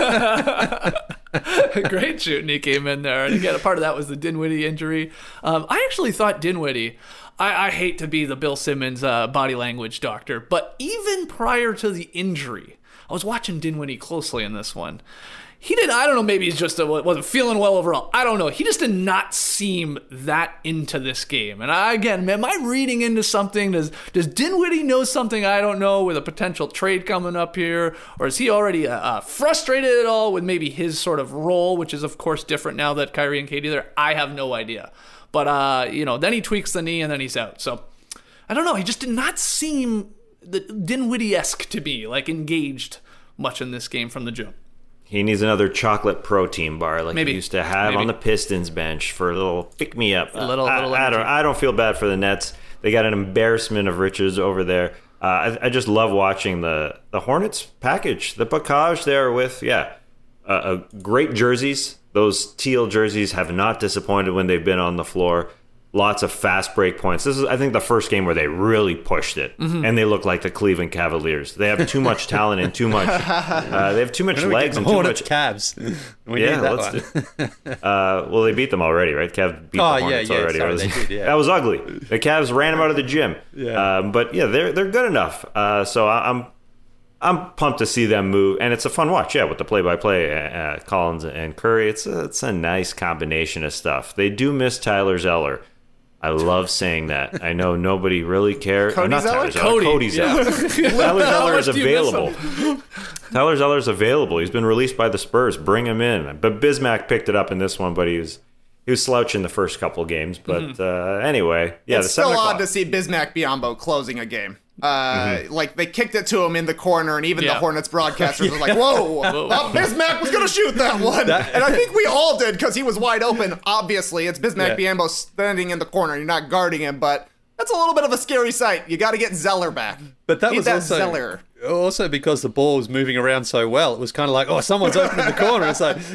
Great shooting he came in there. And again, a part of that was the Dinwiddie injury. I actually thought Dinwiddie... I hate to be the Bill Simmons body language doctor, but even prior to the injury, I was watching Dinwiddie closely in this one. He did, I don't know, maybe he's just wasn't feeling well overall. I don't know. He just did not seem that into this game. And again, am I reading into something? Does Dinwiddie know something I don't know with a potential trade coming up here? Or is he already frustrated at all with maybe his sort of role, which is, of course, different now that Kyrie and KD are there? I have no idea. But, then he tweaks the knee and then he's out. So, I don't know. He just did not seem Dinwiddie-esque to me, like engaged much in this game from the jump. He needs another chocolate protein bar like Maybe. he used to have on the Pistons bench for a little pick-me-up. I don't feel bad for the Nets. They got an embarrassment of riches over there. I just love watching the Hornets package. The package there with, great jerseys. Those teal jerseys have not disappointed when they've been on the floor. Lots of fast break points. This is, I think, the first game where they really pushed it, and they look like the Cleveland Cavaliers. They have too much talent and too much. They have too much legs and too much. Cavs. Well, they beat them already, right? Cav beat the Hornets already. Sorry, they did, That was ugly. The Cavs ran them out of the gym. They're good enough. So I'm pumped to see them move, and it's a fun watch. Yeah, with the play-by-play, Collins and Curry, it's a nice combination of stuff. They do miss Tyler Zeller. I love saying that. I know nobody really cares. Cody Zeller? Cody Zeller. Tyler Zeller is available. Tyler Zeller is available. He's been released by the Spurs. Bring him in. But Bismack picked it up in this one, but he was slouching the first couple games. But anyway, it's still odd to see Bismack Biyombo closing a game. Like they kicked it to him in the corner, and even the Hornets broadcasters were like, "Whoa, Bismack was going to shoot that one," and I think we all did because he was wide open. Obviously, it's Bismack Biyombo standing in the corner. You're not guarding him, but that's a little bit of a scary sight. You got to get Zeller back. But that was also Zeller. Also because the ball was moving around so well, it was kind of like, someone's open in the corner. It's like,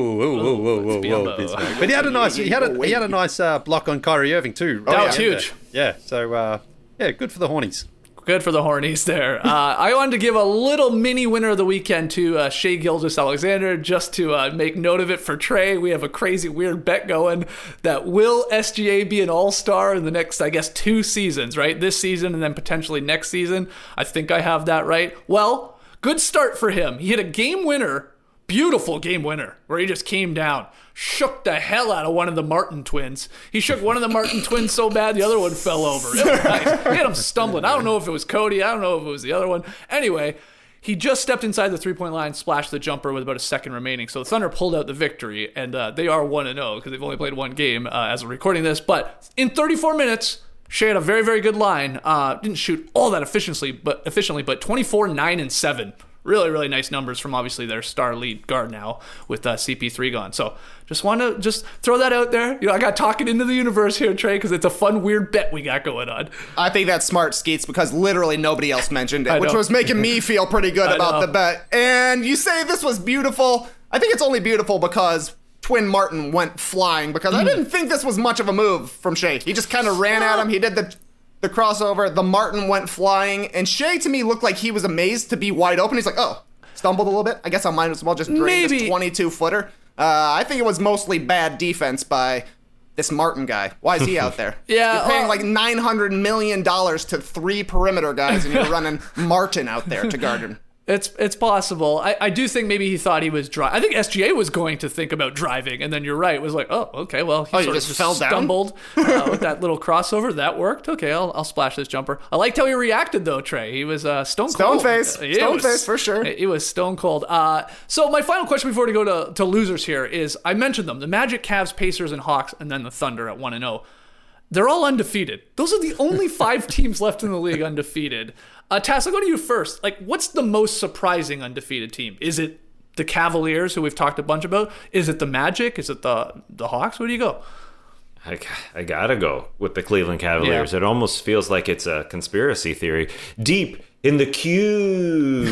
whoa, Bismack. But he had a nice block on Kyrie Irving too. That was huge. Yeah. So good for the Hornies. Good for the Hornies there. I wanted to give a little mini winner of the weekend to Shai Gilgeous-Alexander just to make note of it for Trey. We have a crazy weird bet going that will SGA be an all-star in the next, I guess, 2 seasons, right? This season and then potentially next season. I think I have that right. Well, good start for him. He hit a game winner, beautiful game winner, where he just came down, shook the hell out of one of the Martin twins. He shook one of the Martin twins so bad the other one fell over. It was nice. He had him stumbling. I don't know if it was Cody. I don't know if it was the other one. Anyway, he just stepped inside the three-point line, splashed the jumper with about a second remaining. So the Thunder pulled out the victory, and they are 1-0 because they've only played one game as we're recording this. But in 34 minutes, Shai had a very, very good line. Didn't shoot all that efficiently, but 24, 9, and 7. Really, really nice numbers from obviously their star lead guard now with CP3 gone. So just want to throw that out there. I got talking into the universe here, Trey, because it's a fun, weird bet we got going on. I think that's smart, Skeets, because literally nobody else mentioned it, which was making me feel pretty good about the bet. And you say this was beautiful. I think it's only beautiful because Twin Martin went flying, because I didn't think this was much of a move from Shai. He just kind of ran at him. He did the crossover, the Martin went flying, and Shai to me looked like he was amazed to be wide open. He's like, stumbled a little bit. I guess I might as well just drain this 22-footer. I think it was mostly bad defense by this Martin guy. Why is he out there? You're paying like $900 million to 3 perimeter guys, and you're running Martin out there to guard him. It's possible. I do think maybe he thought he was driving. I think SGA was going to think about driving, and then you're right. It was like, okay, well, he sort of just stumbled with that little crossover. That worked. Okay, I'll splash this jumper. I liked how he reacted, though, Trey. He was stone cold. Stone face, for sure. He was stone cold. So my final question before we go to losers here is, I mentioned them, the Magic, Cavs, Pacers, and Hawks, and then the Thunder at 1-0. They're all undefeated. Those are the only 5 teams left in the league undefeated. Tass, I'll go to you first. Like, what's the most surprising undefeated team? Is it the Cavaliers, who we've talked a bunch about? Is it the Magic? Is it the Hawks? Where do you go? I gotta go with the Cleveland Cavaliers. Yeah. It almost feels like it's a conspiracy theory. Deep in the queue,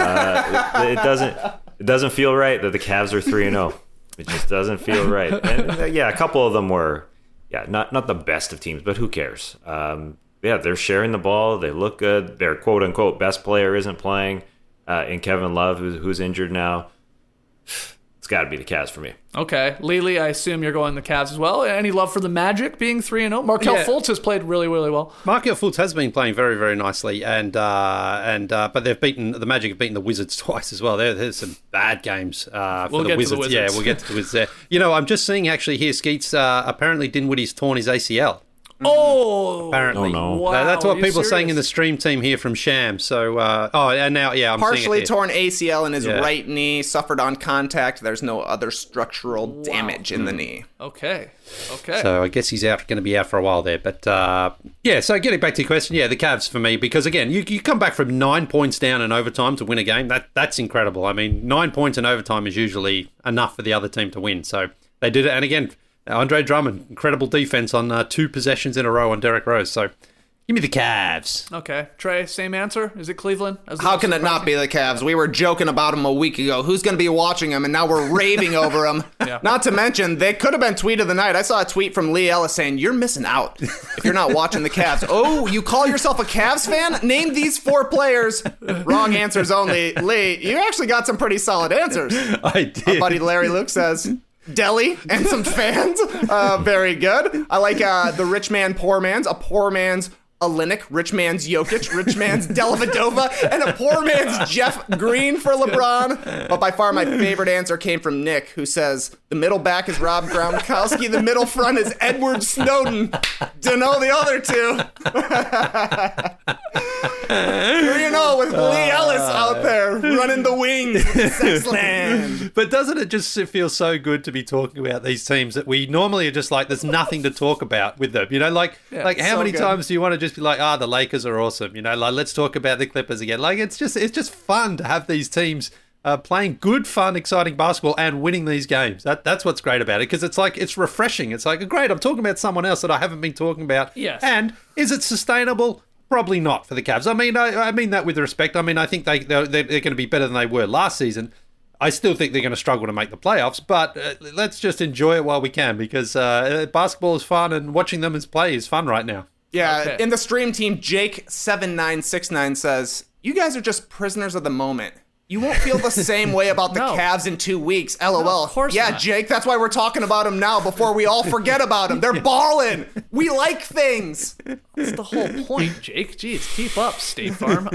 it doesn't feel right that the Cavs are 3-0. It just doesn't feel right. And a couple of them were, not the best of teams, but who cares? They're sharing the ball. They look good. Their quote unquote best player isn't playing, in Kevin Love, who's injured now. It's got to be the Cavs for me. Okay. Lily, I assume you're going the Cavs as well. Any love for the Magic being 3-0? Markelle Fultz has played really, really well. Markelle Fultz has been playing very, very nicely, but they've beaten the Magic have beaten the Wizards twice as well. There's some bad games for the Wizards. Yeah, we'll get to the Wizards there. You know, I'm just seeing actually here, Skeets, apparently Dinwiddie's torn his ACL. Oh, apparently. Oh, no. Wow, that's what people are saying serious? in the stream team here from Sham. So, and now, I'm partially seeing it here. torn ACL in his right knee, suffered on contact. There's no other structural damage in the knee. Okay. So I guess he's going to be out for a while there. But so getting back to your question, the Cavs for me, because again, you come back from 9 points down in overtime to win a game. That's incredible. I mean, 9 points in overtime is usually enough for the other team to win. So they did it. And again, Andre Drummond, incredible defense on 2 possessions in a row on Derrick Rose. So give me the Cavs. Okay. Trey, same answer? Is it Cleveland? How can it not be the Cavs? We were joking about them a week ago. Who's going to be watching them? And now we're raving over them. Yeah. Not to mention, they could have been tweet of the night. I saw a tweet from Lee Ellis saying, "You're missing out if you're not watching the Cavs." Oh, you call yourself a Cavs fan? Name these 4 players. Wrong answers only. Lee, you actually got some pretty solid answers. I did. Our buddy Larry Luke says, Delhi and some fans. Very good. I like the rich man, poor man's, a poor man's Olynyk, rich man's Jokic, rich man's Dellavedova, and a poor man's Jeff Green for LeBron. But by far my favorite answer came from Nick, who says, the middle back is Rob Gronkowski, the middle front is Edward Snowden. Dunno the other two. 3-0 with Lee Ellis out there running the wings in Sexland. But doesn't it just feel so good to be talking about these teams that we normally are just like, there's nothing to talk about with them? You know, like how so many good. times do you want to just be like, the Lakers are awesome? You know, like, let's talk about the Clippers again. Like, it's just fun to have these teams playing good, fun, exciting basketball and winning these games. That's what's great about it, because it's refreshing. It's like, great, I'm talking about someone else that I haven't been talking about. Yes. And is it sustainable? Probably not for the Cavs. I mean, I mean that with respect. I mean, I think they're going to be better than they were last season. I still think they're going to struggle to make the playoffs, but let's just enjoy it while we can, because basketball is fun and watching them play is fun right now. Yeah, Okay. in the stream team, Jake7969 says, you guys are just prisoners of the moment. You won't feel the same way about the No. Cavs in 2 weeks. LOL. No, of course yeah, not. Jake, that's why we're talking about them now before we all forget about them. They're balling. We like things. That's the whole point, Jake. Jeez, keep up, State Farm.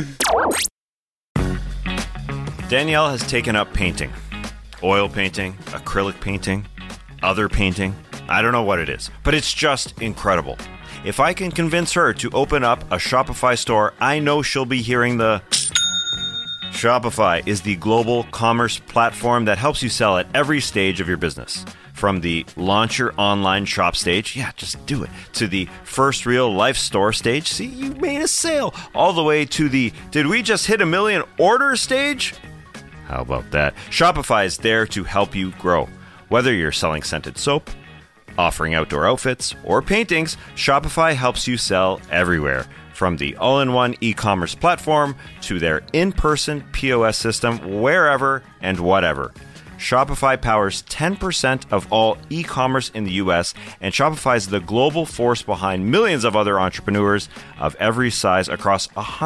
Danielle has taken up painting. Oil painting, acrylic painting, other painting. I don't know what it is, but it's just incredible. If I can convince her to open up a Shopify store, I know she'll be hearing the... Shopify is the global commerce platform that helps you sell at every stage of your business. From the launch your online shop stage, just do it, to the first real life store stage, see, you made a sale, all the way to the did we just hit 1 million orders stage? How about that? Shopify is there to help you grow. Whether you're selling scented soap, offering outdoor outfits, or paintings, Shopify helps you sell everywhere. From the all-in-one e-commerce platform to their in-person POS system, wherever and whatever. Shopify powers 10% of all e-commerce in the US, and Shopify is the global force behind millions of other entrepreneurs of every size across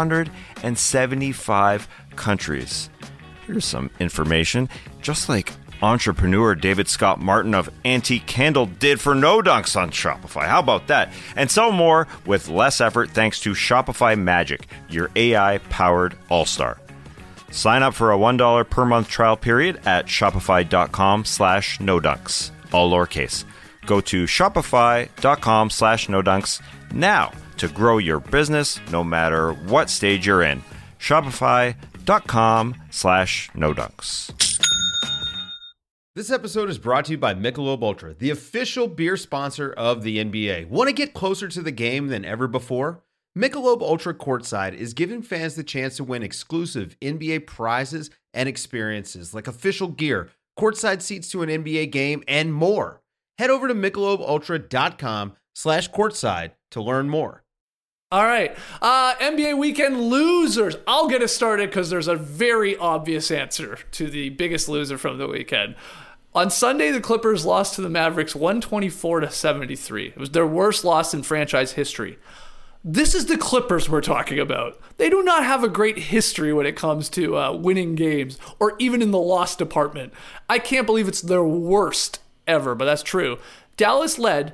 175 countries. Here's some information. Just like entrepreneur David Scott Martin of Antique Candle did for No Dunks on Shopify. How about that? And sell more with less effort thanks to Shopify Magic, your AI-powered all-star. Sign up for a $1 per month trial period at shopify.com/nodunks, all lowercase. Go to shopify.com/nodunks now to grow your business no matter what stage you're in. Shopify.com/nodunks. This episode is brought to you by Michelob Ultra, the official beer sponsor of the NBA. Want to get closer to the game than ever before? Michelob Ultra Courtside is giving fans the chance to win exclusive NBA prizes and experiences like official gear, courtside seats to an NBA game, and more. Head over to MichelobUltra.com/courtside to learn more. All right. NBA weekend losers. I'll get us started because there's a very obvious answer to the biggest loser from the weekend. On Sunday, the Clippers lost to the Mavericks 124-73. It was their worst loss in franchise history. This is the Clippers we're talking about. They do not have a great history when it comes to winning games or even in the loss department. I can't believe it's their worst ever, but that's true. Dallas led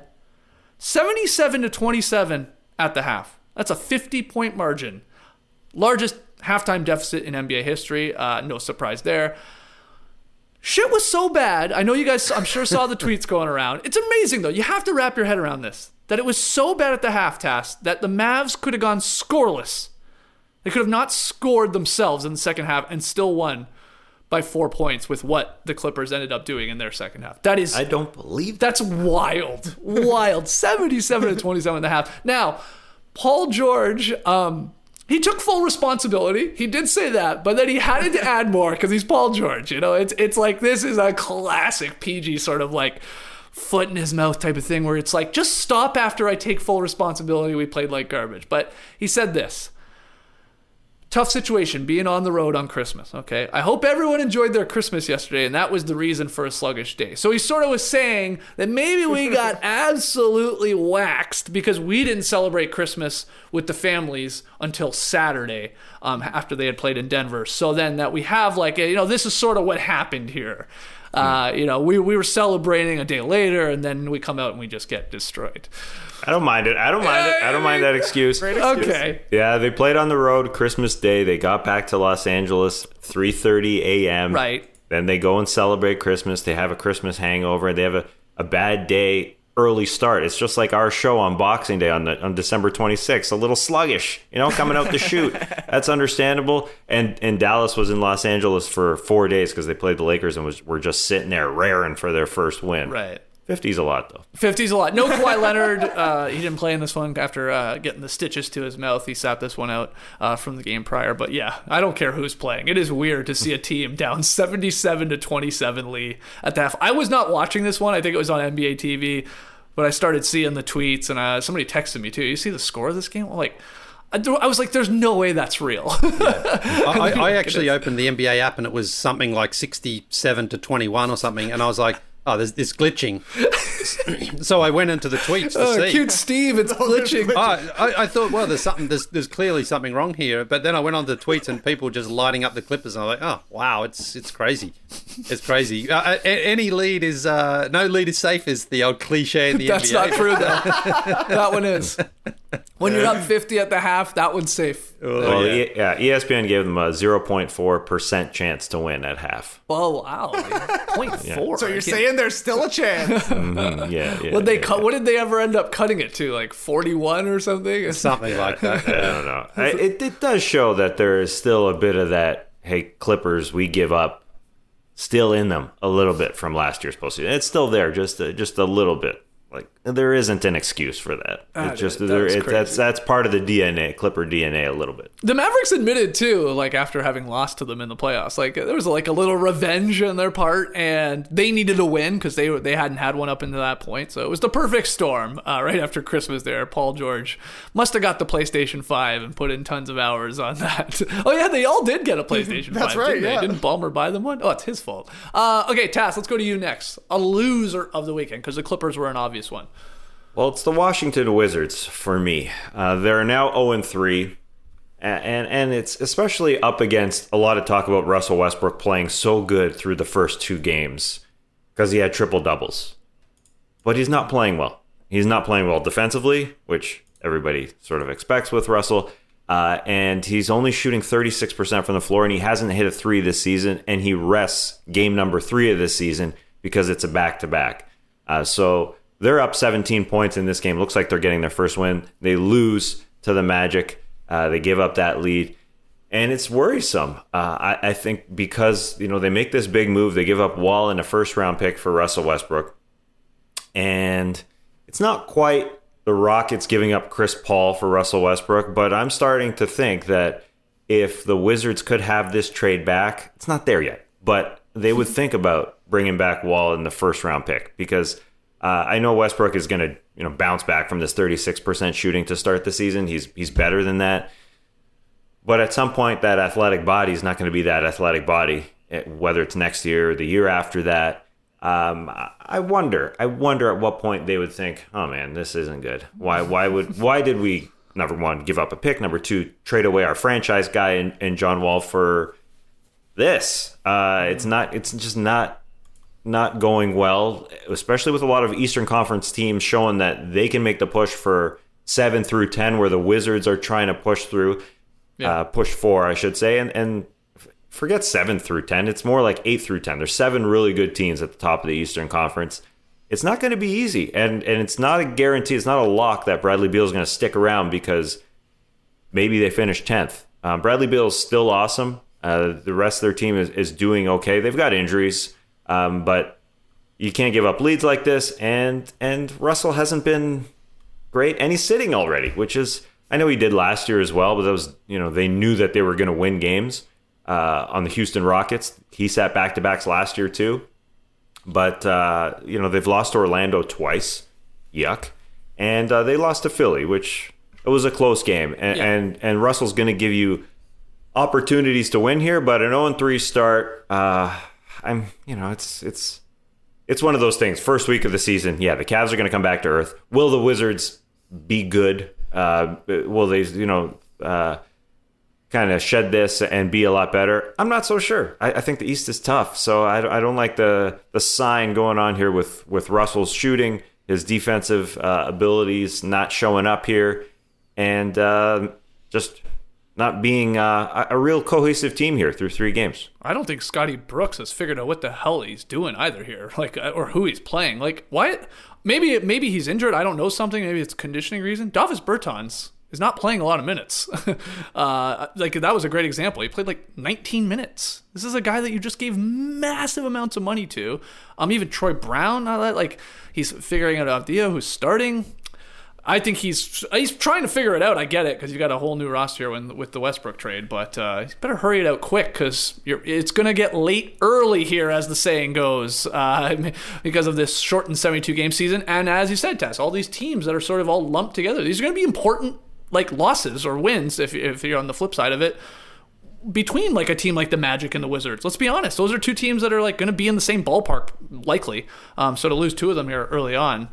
77-27 at the half. That's a 50-point margin. Largest halftime deficit in NBA history. No surprise there. Shit was so bad. I know you guys, I'm sure, saw the tweets going around. It's amazing, though. You have to wrap your head around this. That it was so bad at the half task that the Mavs could have gone scoreless. They could have not scored themselves in the second half and still won by 4 points with what the Clippers ended up doing in their second half. That is... I don't believe that. That's wild. Wild. 77-27 and a half. Now... Paul George, he took full responsibility. He did say that, but then he had to add more because he's Paul George. You know, it's like this is a classic PG sort of like foot in his mouth type of thing where it's like, just stop after I take full responsibility. We played like garbage. But he said this. Tough situation being on the road on Christmas, okay? I hope everyone enjoyed their Christmas yesterday, and that was the reason for a sluggish day. So he sort of was saying that maybe we got absolutely waxed because we didn't celebrate Christmas with the families until Saturday after they had played in Denver. So then that we have like, this is sort of what happened here. We were celebrating a day later, and then we come out and we just get destroyed. I don't mind it. I don't mind that excuse. Okay. Yeah, they played on the road Christmas Day. They got back to Los Angeles 3:30 a.m. Right. Then they go and celebrate Christmas. They have a Christmas hangover. They have a bad day, early start. It's just like our show on Boxing Day on December 26th. A little sluggish, coming out to shoot. That's understandable. And Dallas was in Los Angeles for 4 days because they played the Lakers and were just sitting there raring for their first win. Right. 50's a lot, though. 50's a lot. No Kawhi Leonard. He didn't play in this one after getting the stitches to his mouth. He sat this one out from the game prior. But yeah, I don't care who's playing. It is weird to see a team down 77-27 Lee at the half. I was not watching this one. I think it was on NBA TV. But I started seeing the tweets, and somebody texted me, too. You see the score of this game? I was like, there's no way that's real. Yeah. I actually opened the NBA app, and it was something like 67-21 or something. And I was like, oh, there's glitching. So I went into the tweets to see. Cute Steve, it's glitching. I thought, well, there's clearly something wrong here. But then I went on the tweets and people just lighting up the Clippers. And I'm like, oh, wow, it's crazy. It's crazy. Any lead is, no lead is safe is the old cliche in the That's NBA. That's not true, though. That one is. When you're up 50 at the half, that one's safe. Well, yeah. ESPN gave them a 0.4% chance to win at half. Oh, wow. 0.4. Yeah. So you're saying there's still a chance. Mm-hmm. Yeah. What did they ever end up cutting it to? Like 41 or something? Something like that. I don't know. It does show that there is still a bit of that, hey, Clippers, we give up, still in them a little bit from last year's postseason. It's still there, just a little bit. Like, there isn't an excuse for that. It's just that's part of the DNA, Clipper DNA, a little bit. The Mavericks admitted too, like after having lost to them in the playoffs, like there was like a little revenge on their part, and they needed a win because they hadn't had one up until that point. So it was the perfect storm right after Christmas. There, Paul George must have got the PlayStation 5 and put in tons of hours on that. Oh yeah, they all did get a PlayStation 5. That's right. Didn't Didn't Ballmer buy them one? Oh, it's his fault. Okay, Tass, let's go to you next. A loser of the weekend because the Clippers were an obvious one. Well, it's the Washington Wizards for me. They're now 0-3, and it's especially up against a lot of talk about Russell Westbrook playing so good through the first two games because he had triple-doubles. But he's not playing well. He's not playing well defensively, which everybody sort of expects with Russell, and he's only shooting 36% from the floor, and he hasn't hit a three this season, and he rests game number 3 of this season because it's a back-to-back. So they're up 17 points in this game. Looks like they're getting their first win. They lose to the Magic. They give up that lead. And it's worrisome. I think because, they make this big move. They give up Wall and a first-round pick for Russell Westbrook. And it's not quite the Rockets giving up Chris Paul for Russell Westbrook, but I'm starting to think that if the Wizards could have this trade back, it's not there yet, but they would think about bringing back Wall in the first round pick, because I know Westbrook is going to bounce back from this 36% shooting to start the season. He's better than that. But at some point, that athletic body is not going to be that athletic body, whether it's next year or the year after that. I wonder at what point they would think, oh man, this isn't good. Why did we, number one, give up a pick? Number two, trade away our franchise guy and John Wall for this? It's just not going well, especially with a lot of Eastern Conference teams showing that they can make the push for 7 through 10, where the Wizards are trying to push for, I should say, and forget 7 through 10. It's more like 8 through 10. There's 7 really good teams at the top of the Eastern Conference. It's not going to be easy, and it's not a guarantee. It's not a lock that Bradley Beal is going to stick around because maybe they finish 10th. Bradley Beal is still awesome. The rest of their team is doing okay. They've got injuries, but you can't give up leads like this. And Russell hasn't been great, and he's sitting already, which is, I know he did last year as well, but that was, they knew that they were going to win games. On the Houston Rockets, he sat back-to-backs last year too. But, they've lost to Orlando twice. Yuck. And they lost to Philly, which it was a close game. And Russell's going to give you opportunities to win here, but an 0-3 start, it's one of those things. First week of the season, the Cavs are going to come back to earth. Will the Wizards be good? Will they, kind of shed this and be a lot better? I'm not so sure. I think the East is tough, so I don't like the sign going on here with Russell's shooting, his defensive abilities not showing up here, and just not being a real cohesive team here through 3 games. I don't think Scotty Brooks has figured out what the hell he's doing either here, or who he's playing. Why? Maybe he's injured. I don't know something. Maybe it's a conditioning reason. Davis Bertans is not playing a lot of minutes. That was a great example. He played 19 minutes. This is a guy that you just gave massive amounts of money to. Even Troy Brown, he's figuring out Avdija, who's starting. I think he's trying to figure it out. I get it, because you got a whole new roster with the Westbrook trade, but you better hurry it out quick, because it's going to get late early here, as the saying goes, because of this shortened 72-game season. And as you said, Tess, all these teams that are sort of all lumped together, these are going to be important losses or wins, if you're on the flip side of it, between a team like the Magic and the Wizards. Let's be honest, those are 2 teams that are going to be in the same ballpark likely. So to lose 2 of them here early on,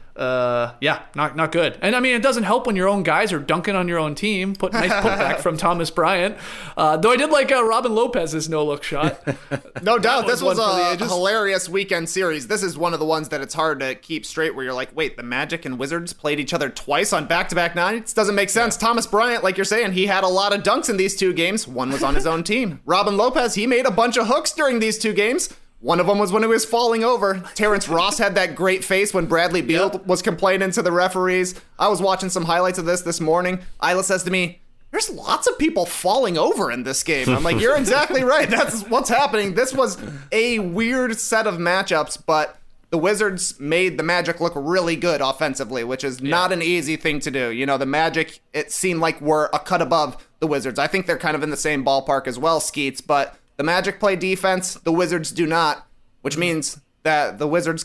not good. And it doesn't help when your own guys are dunking on your own team. Nice putback from Thomas Bryant. Though I did like Robin Lopez's no-look shot. No doubt, this was a hilarious weekend series. This is one of the ones that it's hard to keep straight, where you're like, wait, the Magic and Wizards played each other twice on back-to-back nights? Doesn't make sense. Yeah. Thomas Bryant, like you're saying, he had a lot of dunks in these 2 games. One was on his own team. Robin Lopez, he made a bunch of hooks during these 2 games. One of them was when he was falling over. Terrence Ross had that great face when Bradley Beal was complaining to the referees. I was watching some highlights of this morning. Isla says to me, there's lots of people falling over in this game. I'm like, you're exactly right. That's what's happening. This was a weird set of matchups, but the Wizards made the Magic look really good offensively, which is not an easy thing to do. The Magic, it seemed like we're a cut above the Wizards. I think they're kind of in the same ballpark as well, Skeets, but the Magic play defense, the Wizards do not, which means that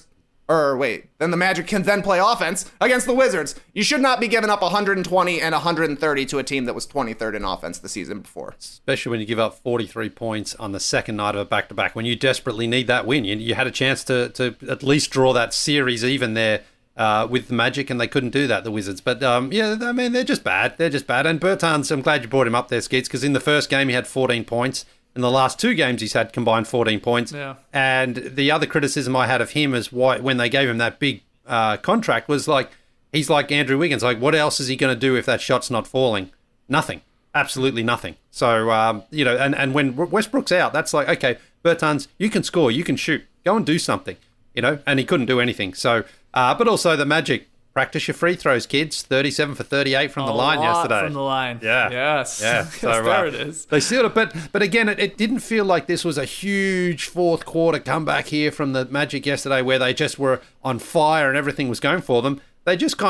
then the Magic can then play offense against the Wizards. You should not be giving up 120 and 130 to a team that was 23rd in offense the season before. Especially when you give up 43 points on the second night of a back-to-back, when you desperately need that win. You had a chance to at least draw that series even there with the Magic, and they couldn't do that, the Wizards. But, they're just bad. They're just bad. And Bertans, I'm glad you brought him up there, Skeets, because in the first game he had 14 points. In the last 2 games, he's had combined 14 points. Yeah. And the other criticism I had of him is when they gave him that big contract was he's like Andrew Wiggins. What else is he going to do if that shot's not falling? Nothing. Absolutely nothing. So, and when Westbrook's out, that's okay, Bertans, you can score, you can shoot. Go and do something, and he couldn't do anything. So, but also the Magic. Practice your free throws, kids. 37 for 38 from the line yesterday. From the line. Yeah. Yes. Yeah. So, there it is. They sealed it. But again, it didn't feel like this was a huge fourth quarter comeback here from the Magic yesterday, where they just were on fire and everything was going for them. They just kind of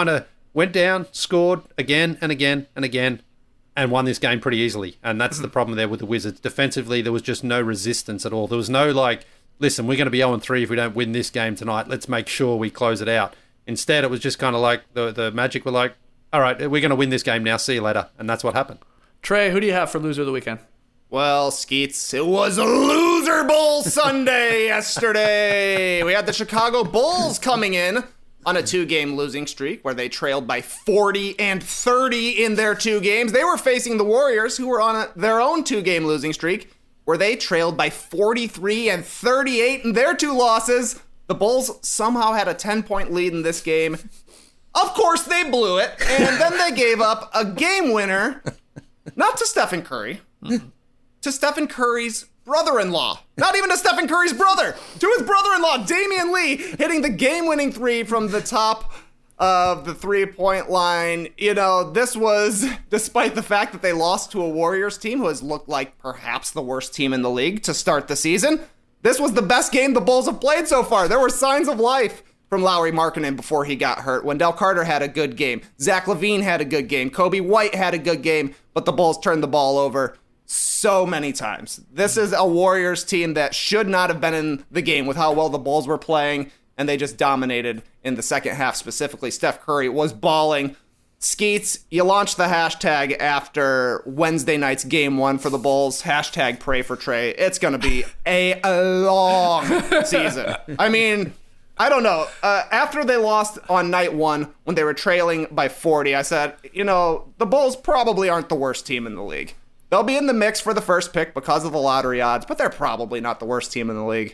went down, scored again and again and again, and won this game pretty easily. And that's the problem there with the Wizards. Defensively, there was just no resistance at all. There was no listen, we're going to be 0-3 if we don't win this game tonight. Let's make sure we close it out. Instead, it was just kind of like the Magic were like, all right, we're going to win this game now. See you later. And that's what happened. Trey, who do you have for loser of the weekend? Well, Skeets, it was a loser bowl Sunday yesterday. We had the Chicago Bulls coming in on a 2-game losing streak where they trailed by 40 and 30 in their 2 games. They were facing the Warriors, who were on their own 2-game losing streak where they trailed by 43 and 38 in their 2 losses. The Bulls somehow had a 10-point lead in this game. Of course, they blew it, and then they gave up a game winner, not to Stephen Curry, to Stephen Curry's brother-in-law. Not even to Stephen Curry's brother, to his brother-in-law, Damian Lee, hitting the game-winning 3 from the top of the 3-point line. You know, this was despite the fact that they lost to a Warriors team who has looked like perhaps the worst team in the league to start the season. This was the best game the Bulls have played so far. There were signs of life from Lauri Markkanen before he got hurt. Wendell Carter had a good game. Zach LaVine had a good game. Kobe White had a good game, but the Bulls turned the ball over so many times. This is a Warriors team that should not have been in the game with how well the Bulls were playing, and they just dominated in the second half specifically. Steph Curry was balling. Skeets, you launched the hashtag after Wednesday night's game 1 for the Bulls. Hashtag pray for Trey. It's going to be a long season. I mean, I don't know. After they lost on night 1 when they were trailing by 40, I said, you know, the Bulls probably aren't the worst team in the league. They'll be in the mix for the first pick because of the lottery odds, but they're probably not the worst team in the league.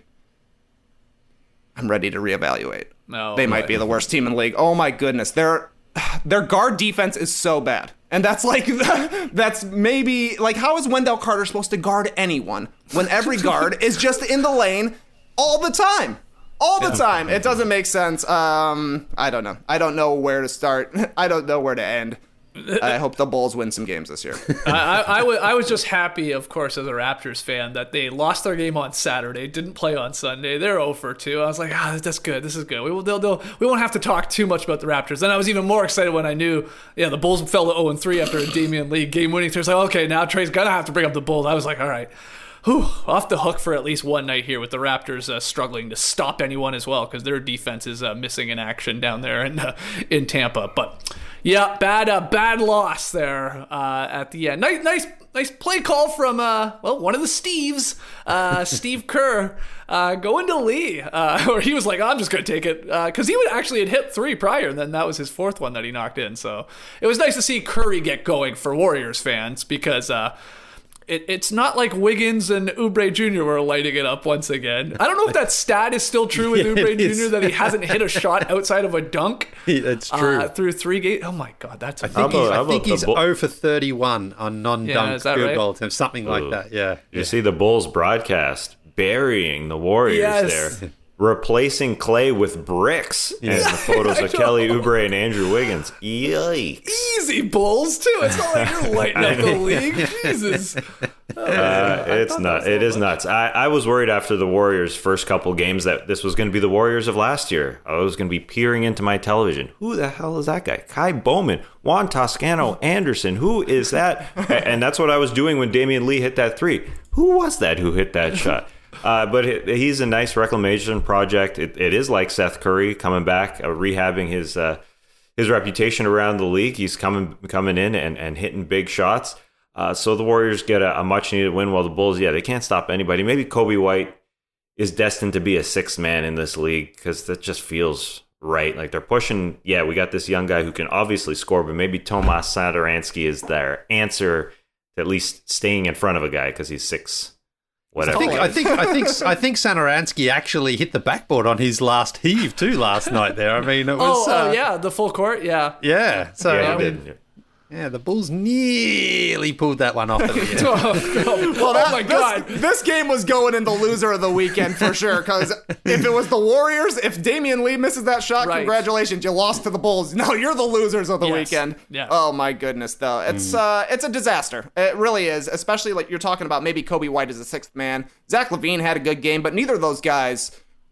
I'm ready to reevaluate. No, they might be the worst team in the league. Oh my goodness. Their guard defense is so bad. And that's maybe, how is Wendell Carter supposed to guard anyone when every guard is just in the lane all the time? All the time. It doesn't make sense. I don't know. I don't know where to start. I don't know where to end. I hope the Bulls win some games this year. I was just happy, of course, as a Raptors fan, that they lost their game on Saturday, didn't play on Sunday. They're 0-2. I was like, that's good. This is good. We won't have to talk too much about the Raptors. Then I was even more excited when I knew, the Bulls fell to 0-3 after a Damian Lee game-winning. So I was like, okay, now Trey's gonna have to bring up the Bulls. I was like, all right. Off the hook for at least one night here with the Raptors struggling to stop anyone as well because their defense is missing in action down there in Tampa. But yeah, bad loss there at the end. Nice play call from one of the Steves, Steve Kerr, going to Lee, where he was like, I'm just going to take it because he had hit 3 prior, and then that was his 4th one that he knocked in. So it was nice to see Curry get going for Warriors fans because it's not like Wiggins and Oubre Jr. were lighting it up once again. I don't know if that stat is still true with Oubre Jr. that he hasn't hit a shot outside of a dunk. That's true. Through 3 games. Oh my God, that's. I think he's 0 for 31 on non-dunk field goal attempts, something like that. Yeah. You see the Bulls broadcast burying the Warriors there. Replacing clay with bricks in the photos of Kelly Oubre and Andrew Wiggins. Yikes. Easy, Bulls, too. It's not like you're lighting up the league. Jesus. It is nuts. I was worried after the Warriors' first couple games that this was going to be the Warriors of last year. I was going to be peering into my television. Who the hell is that guy? Kai Bowman, Juan Toscano Anderson. Who is that? And that's what I was doing when Damian Lee hit that 3. Who was that who hit that shot? But he's a nice reclamation project. It is like Seth Curry coming back, rehabbing his reputation around the league. He's coming in and hitting big shots. So the Warriors get a much-needed win, while the Bulls, they can't stop anybody. Maybe Kobe White is destined to be a 6th man in this league because that just feels right. Like they're pushing, we got this young guy who can obviously score, but maybe Tomas Satoransky is their answer to at least staying in front of a guy because he's 6. Whatever. I think Satoransky actually hit the backboard on his last heave too last night. There, I mean, it was. The full court, yeah. So he did. Yeah, the Bulls nearly pulled that one off at the end. Oh my God. This game was going in the loser of the weekend for sure, because if it was the Warriors, if Damian Lee misses that shot, congratulations, you lost to the Bulls. No, you're the losers of the weekend. Yeah. Oh my goodness, though. It's a disaster. It really is, especially like you're talking about maybe Kobe White as a 6th man. Zach LaVine had a good game, but neither of those guys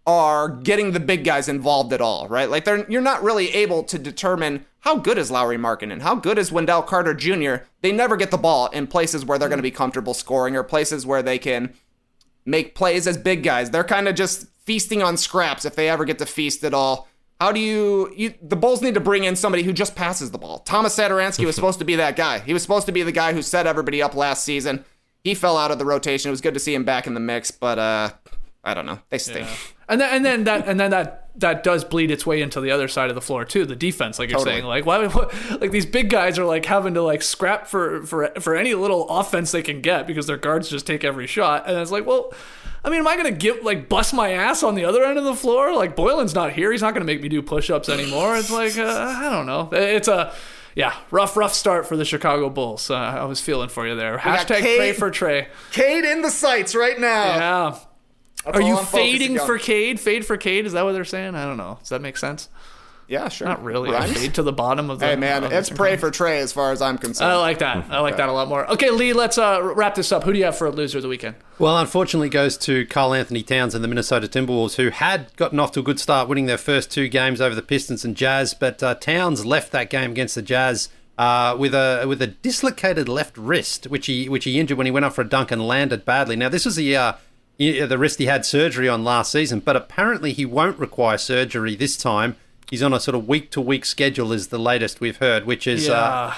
are getting the big guys involved at all, right? Like you're not really able to determine how good is Lauri Markkanen, how good is Wendell Carter Jr. They never get the ball in places where they're going to be comfortable scoring or places where they can make plays as big guys. They're kind of just feasting on scraps if they ever get to feast at all. How do the Bulls need to bring in somebody who just passes the ball. Thomas Satoransky was supposed to be that guy. He was supposed to be the guy who set everybody up last season. He fell out of the rotation. It was good to see him back in the mix, but I don't know. They stink. Yeah. And then that does bleed its way into the other side of the floor too, the defense, like you're saying. Like like these big guys are like having to like scrap for any little offense they can get because their guards just take every shot. And it's like, well, I mean, am I going to bust my ass on the other end of the floor? Like Boylan's not here. He's not going to make me do push-ups anymore. It's like, I don't know. It's a rough start for the Chicago Bulls. I was feeling for you there. Hashtag pray for Trey. Cade in the sights right now. Yeah. Are you fading for Cade? Fade for Cade? Is that what they're saying? I don't know. Does that make sense? Yeah, sure. Not really. Fade to the bottom of the... Hey, man, it's pray for Trey as far as I'm concerned. I like that. I like that a lot more. Okay, Lee, let's wrap this up. Who do you have for a loser of the weekend? Well, unfortunately, goes to Karl Anthony Towns and the Minnesota Timberwolves, who had gotten off to a good start, winning their first 2 games over the Pistons and Jazz, but Towns left that game against the Jazz with a dislocated left wrist, which he injured when he went up for a dunk and landed badly. Now, this was the wrist he had surgery on last season, but apparently he won't require surgery this time. He's on a sort of week-to-week schedule, is the latest we've heard, which is I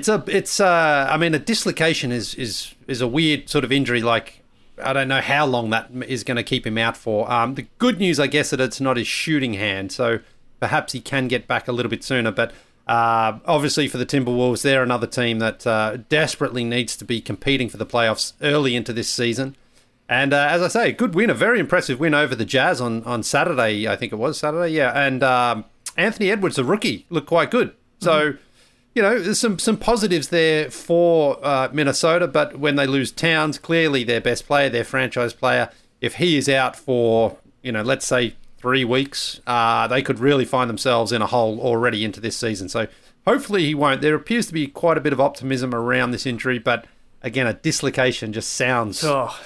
mean, a dislocation is a weird sort of injury. Like, I don't know how long that is going to keep him out for. The good news, I guess, that it's not his shooting hand, so perhaps he can get back a little bit sooner. But obviously for the Timberwolves, they're another team that desperately needs to be competing for the playoffs early into this season. And as I say, good win, a very impressive win over the Jazz on Saturday. I think it was Saturday, yeah. And Anthony Edwards, the rookie, looked quite good. So, you know, there's some positives there for Minnesota. But when they lose Towns, clearly their best player, their franchise player, if he is out for, you know, let's say 3 weeks, they could really find themselves in a hole already into this season. So hopefully he won't. There appears to be quite a bit of optimism around this injury, but again, a dislocation just sounds...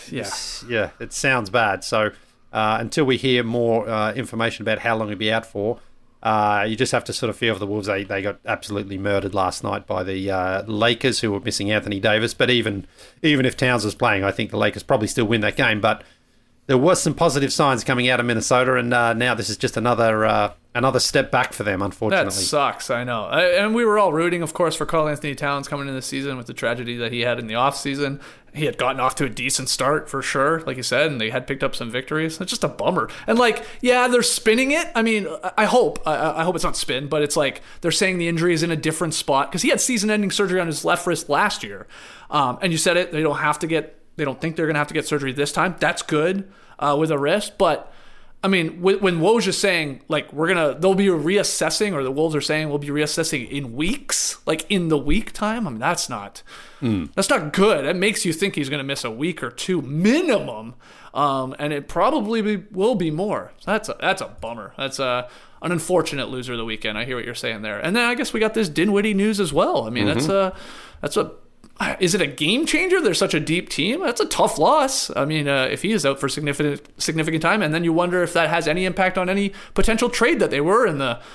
it sounds bad. So until we hear more information about how long he'll be out for, you just have to sort of feel for the Wolves. They got absolutely murdered last night by the Lakers, who were missing Anthony Davis. But even if Towns was playing, I think the Lakers probably still win that game. But there was some positive signs coming out of Minnesota, and now this is just another step back for them, unfortunately. That sucks, I know. And we were all rooting, of course, for Karl Anthony Towns coming into the season with the tragedy that he had in the offseason. He had gotten off to a decent start, for sure, like you said, and they had picked up some victories. It's just a bummer. And, like, yeah, they're spinning it. I mean, I hope it's not spin, but it's like they're saying the injury is in a different spot, because he had season-ending surgery on his left wrist last year. And you said it, they don't think they're going to have to get surgery this time. That's good with a wrist, but I mean, when Woj is saying, like, they'll be reassessing, or the Wolves are saying we'll be reassessing in weeks, like in the week time, I mean, that's not good. That makes you think he's going to miss a week or 2 minimum, and it probably will be more. So that's a bummer. That's an unfortunate loser of the weekend. I hear what you're saying there. And then I guess we got this Dinwiddie news as well. I mean, is it a game changer? They're such a deep team. That's a tough loss. I mean, if he is out for significant time, and then you wonder if that has any impact on any potential trade that they were in the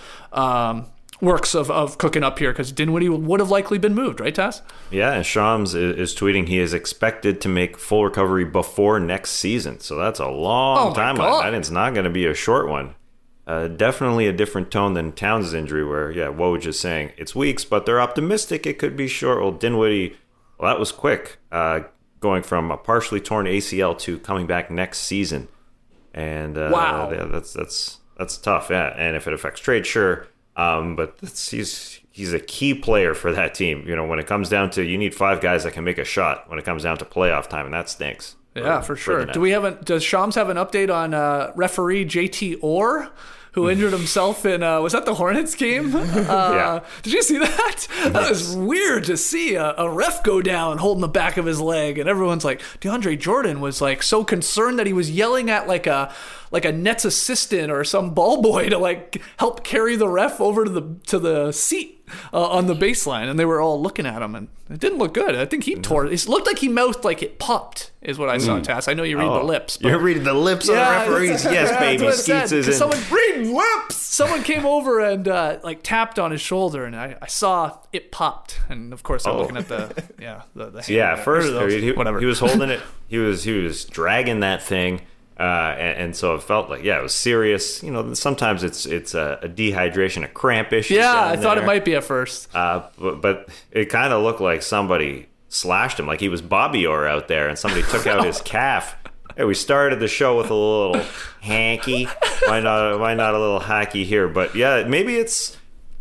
works of cooking up here, because Dinwiddie would have likely been moved, right, Taz? Yeah, and Shams is tweeting he is expected to make full recovery before next season. So that's a long timeline. And it's not going to be a short one. Definitely a different tone than Towns' injury, where, yeah, Woj is saying it's weeks, but they're optimistic it could be short. Well, Dinwiddie... Well, that was quick, going from a partially torn ACL to coming back next season. And wow, yeah, that's tough. Yeah, and if it affects trade, sure. But he's a key player for that team. You know, when it comes down to, you need 5 guys that can make a shot when it comes down to playoff time, and that stinks. Yeah, for sure. Does Shams have an update on referee JT Orr, who injured himself in, was that the Hornets game? Yeah. Did you see that? That was weird to see a ref go down holding the back of his leg, and everyone's like, DeAndre Jordan was like so concerned that he was yelling at like a like a Nets assistant or some ball boy to like help carry the ref over to the seat on the baseline, and they were all looking at him, and it didn't look good. I think he tore it. It looked like he mouthed like it popped, is what I saw, Tass. I know you read the lips. But you're reading the lips of the referees. Yes, baby. Skeets is in. Someone reading lips. Someone came over and like tapped on his shoulder, and I saw it popped. And of course, I'm looking at the hand. First he was holding it. He was dragging that thing. And so it felt like, it was serious. You know, sometimes it's a dehydration, a cramp issue. Yeah, I thought it might be at first. But it kind of looked like somebody slashed him, like he was Bobby Orr out there, and somebody took out his calf. Hey, we started the show with a little hanky. Why not a little hacky here? But yeah, maybe it's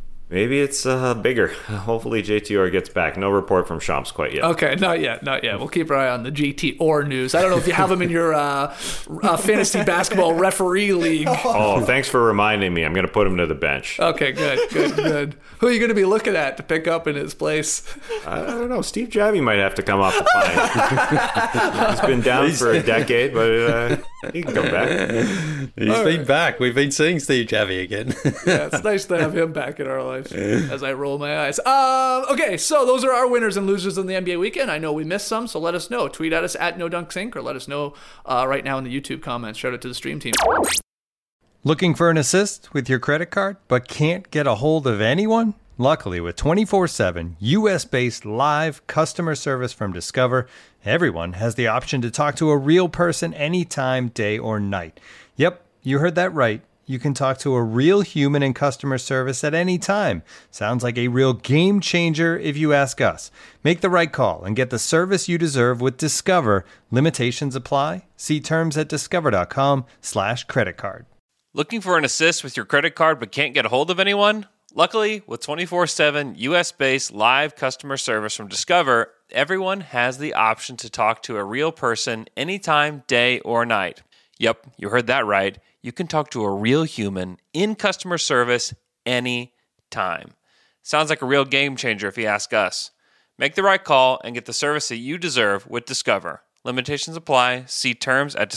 bigger. Hopefully JT gets back. No report from Shams quite yet. Okay, not yet. We'll keep our eye on the JT news. I don't know if you have him in your fantasy basketball referee league. Oh, thanks for reminding me. I'm going to put him to the bench. Okay, good. Who are you going to be looking at to pick up in his place? I don't know. Steve Javy might have to come off the pine. He's been down for a decade, but he can come back. He's been back. We've been seeing Steve Javy again. Yeah, it's nice to have him back in our life. As I roll my eyes. Okay, so those are our winners and losers in the NBA weekend. I know we missed some, so let us know. Tweet at us at NoDunkSync, or let us know right now in the YouTube comments. Shout out to the stream team. Looking for an assist with your credit card, but can't get a hold of anyone? Luckily, with 24/7 U.S.-based live customer service from Discover, everyone has the option to talk to a real person anytime, day or night. Yep, you heard that right. You can talk to a real human in customer service at any time. Sounds like a real game changer if you ask us. Make the right call and get the service you deserve with Discover. Limitations apply. See terms at discover.com/creditcard. Looking for an assist with your credit card but can't get a hold of anyone? Luckily, with 24/7 U.S.-based live customer service from Discover, everyone has the option to talk to a real person anytime, day or night. Yep, you heard that right. You can talk to a real human in customer service any time. Sounds like a real game changer if you ask us. Make the right call and get the service that you deserve with Discover. Limitations apply. See terms at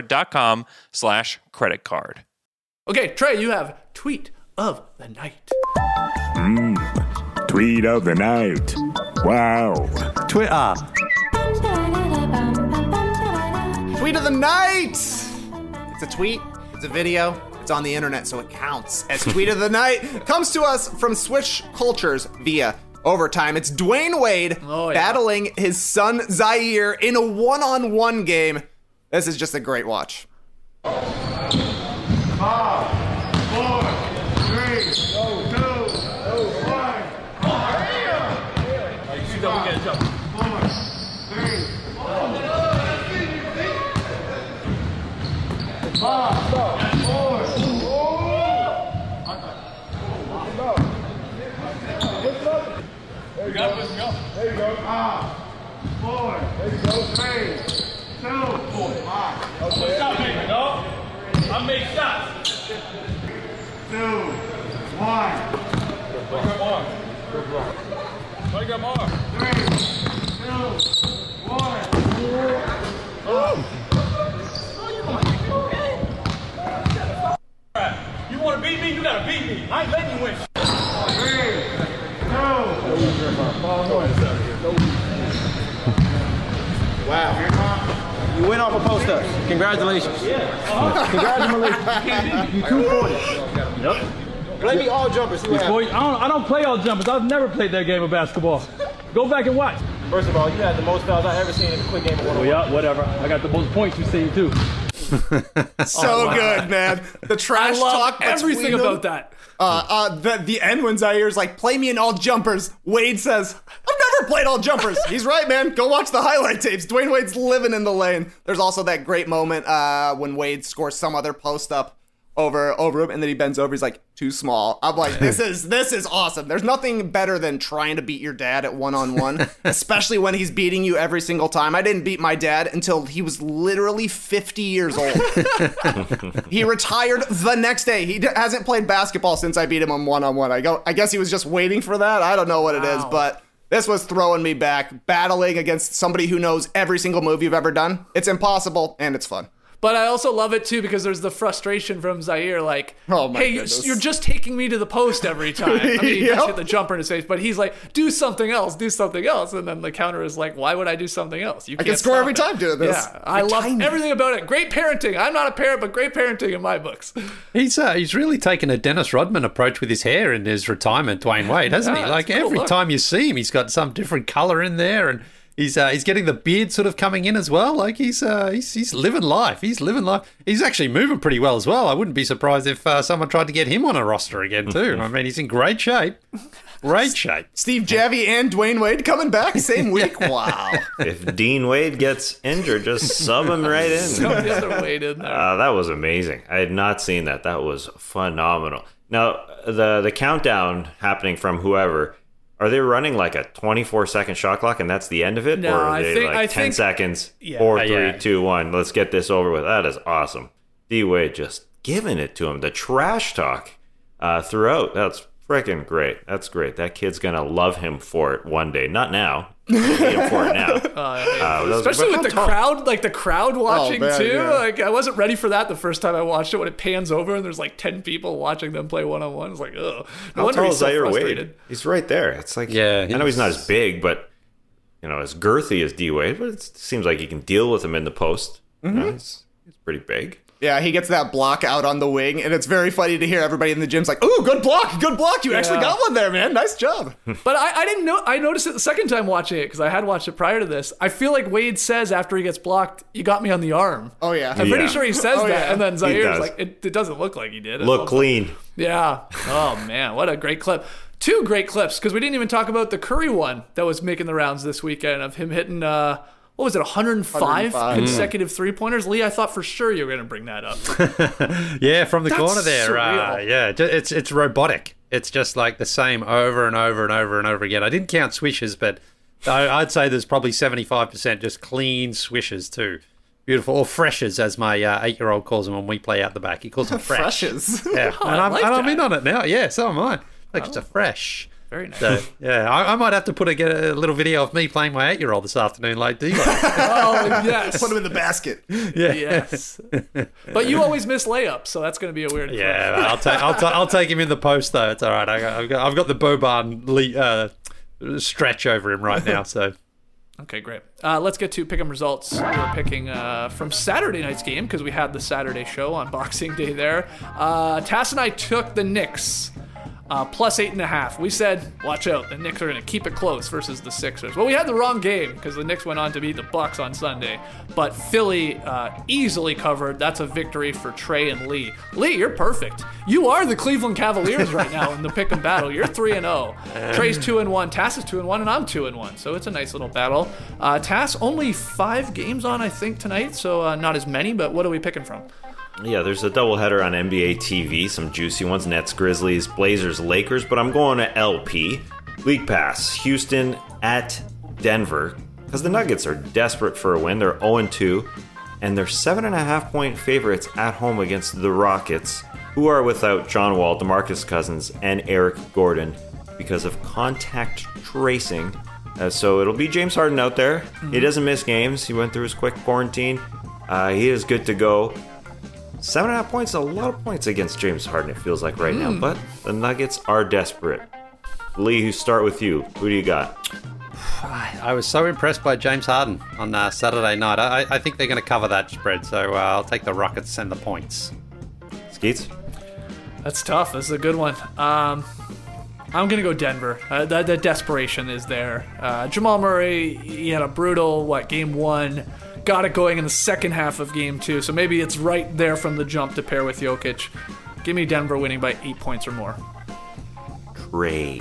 discover.com/creditcard. Okay, Trey, you have tweet of the night. Tweet of the night. Wow. Twitter. Tweet of the night. It's a tweet. It's a video. It's on the internet, so it counts as tweet of the night. Comes to us from Switch Cultures via Overtime. It's Dwayne Wade battling his son Zaire in a one-on-one game. This is just a great watch. 5, 4, 3, 2, 1. There you go. There you go. 4. There you go. 3, 2, 5. Okay. Stop making, dog. I make shots. 2, 1. Wake up arm. Wake up arm. 3, 2, 1. You want to beat me? You got to beat me. I ain't letting you win. 3, 2. Wow. You went off a post-up. Congratulations. Yeah. Congratulations. You 240. Yep. Play me all jumpers. See what happens. I don't play all jumpers. I've never played that game of basketball. Go back and watch. First of all, you had the most fouls I've ever seen in a quick game of one-on-one. Well, yeah, whatever. I got the most points you've seen, too. So good, man. The trash talk. Everything about that. The end when Zaire's like, play me in all jumpers. Wade says, I've never played all jumpers. He's right, man. Go watch the highlight tapes. Dwayne Wade's living in the lane. There's also that great moment when Wade scores some other post up over him, and then he bends over. He's like, too small. I'm like, this is awesome. There's nothing better than trying to beat your dad at one-on-one, especially when he's beating you every single time. I didn't beat my dad until he was literally 50 years old. He retired the next day. He hasn't played basketball since I beat him on one-on-one. I guess he was just waiting for that. I don't know what it is, but this was throwing me back, battling against somebody who knows every single move you've ever done. It's impossible, and it's fun. But I also love it too because there's the frustration from Zaire, like, Oh my hey, goodness. you're just taking me to the post every time. I mean, he does hit the jumper in his face, but he's like, do something else. And then the counter is like, why would I do something else? You I can't can score stop every it. time doing this. Yeah, I love everything about it. Great parenting. I'm not a parent, but great parenting in my books. He's really taken a Dennis Rodman approach with his hair in his retirement, Dwayne Wade, hasn't he? Yeah, Like it's cool every look. time you see him, he's got some different color in there, and he's getting the beard sort of coming in as well. Like he's living life. He's living life. He's actually moving pretty well as well. I wouldn't be surprised if someone tried to get him on a roster again too. I mean, he's in great shape. Great shape. Steve Javy and Dwayne Wade coming back same week. Wow. If Dean Wade gets injured, just sub him right in. Sub the other Wade in there. That was amazing. I had not seen that. That was phenomenal. Now, the countdown happening from whoever, are they running like a 24-second shot clock and that's the end of it? No, or are I they think- like I 10 think- seconds, Yeah. 4, 3, Yeah. 2, 1. Let's get this over with. That is awesome. D Wade just giving it to him. The trash talk throughout. That's freaking great. That's great. That kid's going to love him for it one day. Not now. Hate him for it now. Especially with the crowd, like the crowd watching man, too. yeah. Like I wasn't ready for that the first time I watched it. When it pans over and there's like 10 people watching them play one-on-one, it's like, ugh. No How wonder tall he's is so Zaire frustrated. Wade? He's right there. It's like, Yeah, I know he's not as big, but as girthy as D Wade, but it seems like you can deal with him in the post. He's pretty big. Yeah, he gets that block out on the wing, and it's very funny to hear everybody in the gym's like, ooh, good block. You actually got one there, man. Nice job. But I didn't know. I noticed it the second time watching it because I had watched it prior to this. I feel like Wade says after he gets blocked, "You got me on the arm." Oh, yeah. I'm pretty Yeah. sure he says Oh, that, yeah. and then Zaire's does. like, "It doesn't look like he did." Look clean. Yeah. Oh man, what a great clip. 2 great clips because we didn't even talk about the Curry one that was making the rounds this weekend of him hitting. What was it? 105 consecutive 3-pointers. Lee, I thought for sure you were going to bring that up. Yeah, from the That's corner there. surreal. Yeah, it's robotic. It's just like the same over and over and over and over again. I didn't count swishes, but I'd say there's probably 75% just clean swishes too. Beautiful, or freshes, as my 8-year-old calls them when we play out the back. He calls them fresh. Freshes. Yeah, Oh, and I I'm like in that. on it now. Yeah, so am I. Like it's a fresh. Very nice. So, yeah, I might have to get a little video of me playing my 8-year-old this afternoon, like D. Oh yes. Put him in the basket. Yeah, Yes. But you always miss layups, so that's going to be a weird. clip. yeah. I'll take him in the post though. It's all right. I've got the Boban stretch over him right now. So Okay, great. Let's get to pick'em results. We're picking from Saturday night's game because we had the Saturday show on Boxing Day there. Tass and I took the Knicks plus 8.5. We said, watch out, the Knicks are going to keep it close versus the Sixers. Well, we had the wrong game because the Knicks went on to beat the Bucks on Sunday. But Philly easily covered. That's a victory for Trey and Lee. Lee, you're perfect. You are the Cleveland Cavaliers right now in the pick'em battle. You're 3-0. Trey's 2-1. Tass is 2-1, and I'm 2-1. So it's a nice little battle. Tass only 5 games on, I think, tonight. So not as many, but what are we picking from? Yeah, there's a doubleheader on NBA TV, some juicy ones, Nets, Grizzlies, Blazers, Lakers, but I'm going to LP. League Pass, Houston at Denver, because the Nuggets are desperate for a win. They're 0-2, and they're 7.5-point favorites at home against the Rockets, who are without John Wall, DeMarcus Cousins, and Eric Gordon because of contact tracing. So it'll be James Harden out there. He doesn't miss games. He went through his quick quarantine. He is good to go. 7.5 points, a lot of points against James Harden, it feels like right now. But the Nuggets are desperate. Lee, who start with you. Who do you got? I was so impressed by James Harden on Saturday night. I think they're going to cover that spread, so I'll take the Rockets and the points. Skeets? That's tough. This is a good one. I'm going to go Denver. The desperation is there. Jamal Murray, he had a brutal, game 1. Got it going in the second half of game 2. So maybe it's right there from the jump to pair with Jokic. Give me Denver winning by 8 points or more. Trey.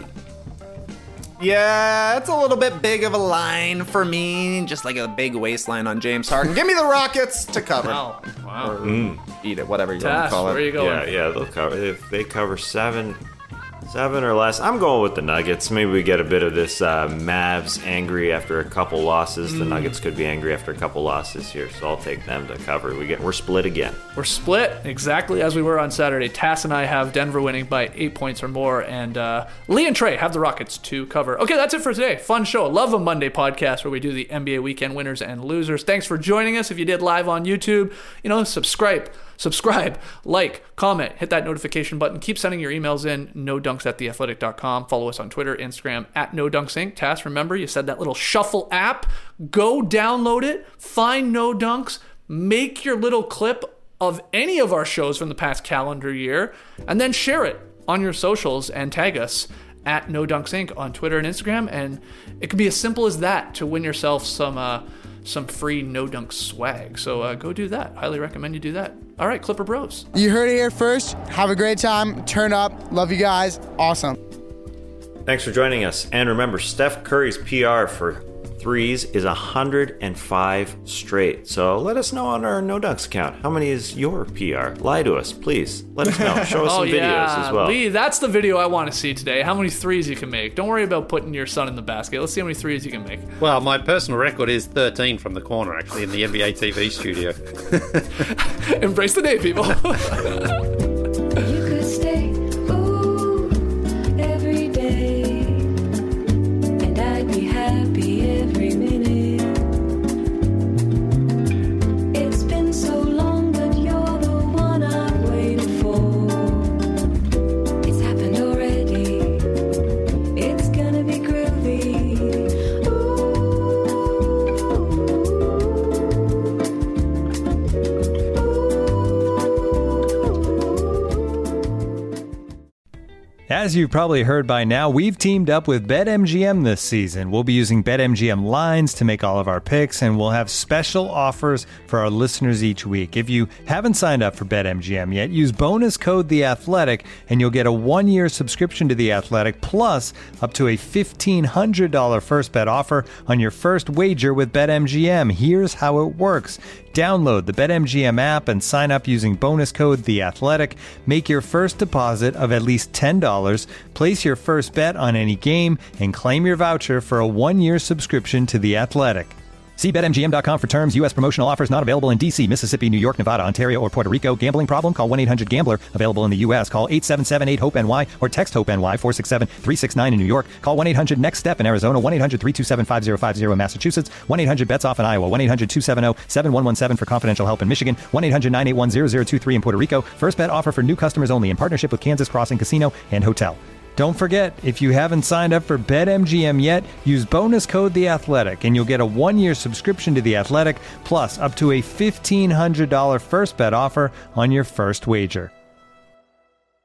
Yeah, it's a little bit big of a line for me. Just like a big waistline on James Harden. Give me the Rockets to cover. Wow. Or eat it, whatever you want Tash, to call where are it. you going? Yeah, they'll cover. If they cover 7, 7 or less. I'm going with the Nuggets. Maybe we get a bit of this Mavs angry after a couple losses. The Nuggets could be angry after a couple losses here, so I'll take them to cover. We're split again. We're split exactly as we were on Saturday. Tass and I have Denver winning by 8 points or more, and Lee and Trey have the Rockets to cover. Okay, that's it for today. Fun show. Love a Monday podcast where we do the NBA weekend winners and losers. Thanks for joining us. If you did live on YouTube, subscribe, like, comment, hit that notification button. Keep sending your emails in, nodunks@theathletic.com. Follow us on Twitter, Instagram, @NoDunksInc. Tass, remember, you said that little shuffle app. Go download it, find No Dunks, make your little clip of any of our shows from the past calendar year, and then share it on your socials and tag us at NoDunksInc on Twitter and Instagram. And it could be as simple as that to win yourself some free No Dunk swag. So go do that. Highly recommend you do that. All right, Clipper Bros. You heard it here first. Have a great time. Turn up. Love you guys. Awesome. Thanks for joining us. And remember, Steph Curry's PR for threes is 105 straight. So let us know on our No Dunks account. How many is your PR? Lie to us, please. Let us know. Show us some videos as well. Lee, that's the video I want to see today. How many threes you can make. Don't worry about putting your son in the basket. Let's see how many threes you can make. Well, my personal record is 13 from the corner, actually, in the NBA TV studio. Embrace the day, people. You could stay, ooh, every day, and I'd be happy every minute. It's been so long, but you're the one I've waited for. It's happened already. It's gonna be groovy. As you've probably heard by now, we've teamed up with BetMGM this season. We'll be using BetMGM lines to make all of our picks, and we'll have special offers for our listeners each week. If you haven't signed up for BetMGM yet, use bonus code The Athletic, and you'll get a 1-year subscription to The Athletic, plus up to a $1,500 first bet offer on your first wager with BetMGM. Here's how it works. Download the BetMGM app and sign up using bonus code The Athletic. Make your first deposit of at least $10. Place your first bet on any game and claim your voucher for a 1-year subscription to The Athletic. See BetMGM.com for terms. U.S. promotional offers not available in D.C., Mississippi, New York, Nevada, Ontario, or Puerto Rico. Gambling problem? Call 1-800-GAMBLER. Available in the U.S. Call 877-8-HOPE-NY or text HOPE-NY 467-369 in New York. Call 1-800-NEXT-STEP in Arizona. 1-800-327-5050 in Massachusetts. 1-800-BETS-OFF in Iowa. 1-800-270-7117 for confidential help in Michigan. 1-800-981-0023 in Puerto Rico. First bet offer for new customers only in partnership with Kansas Crossing Casino and Hotel. Don't forget, if you haven't signed up for BetMGM yet, use bonus code The Athletic, and you'll get a 1-year subscription to The Athletic, plus up to a $1,500 first bet offer on your first wager.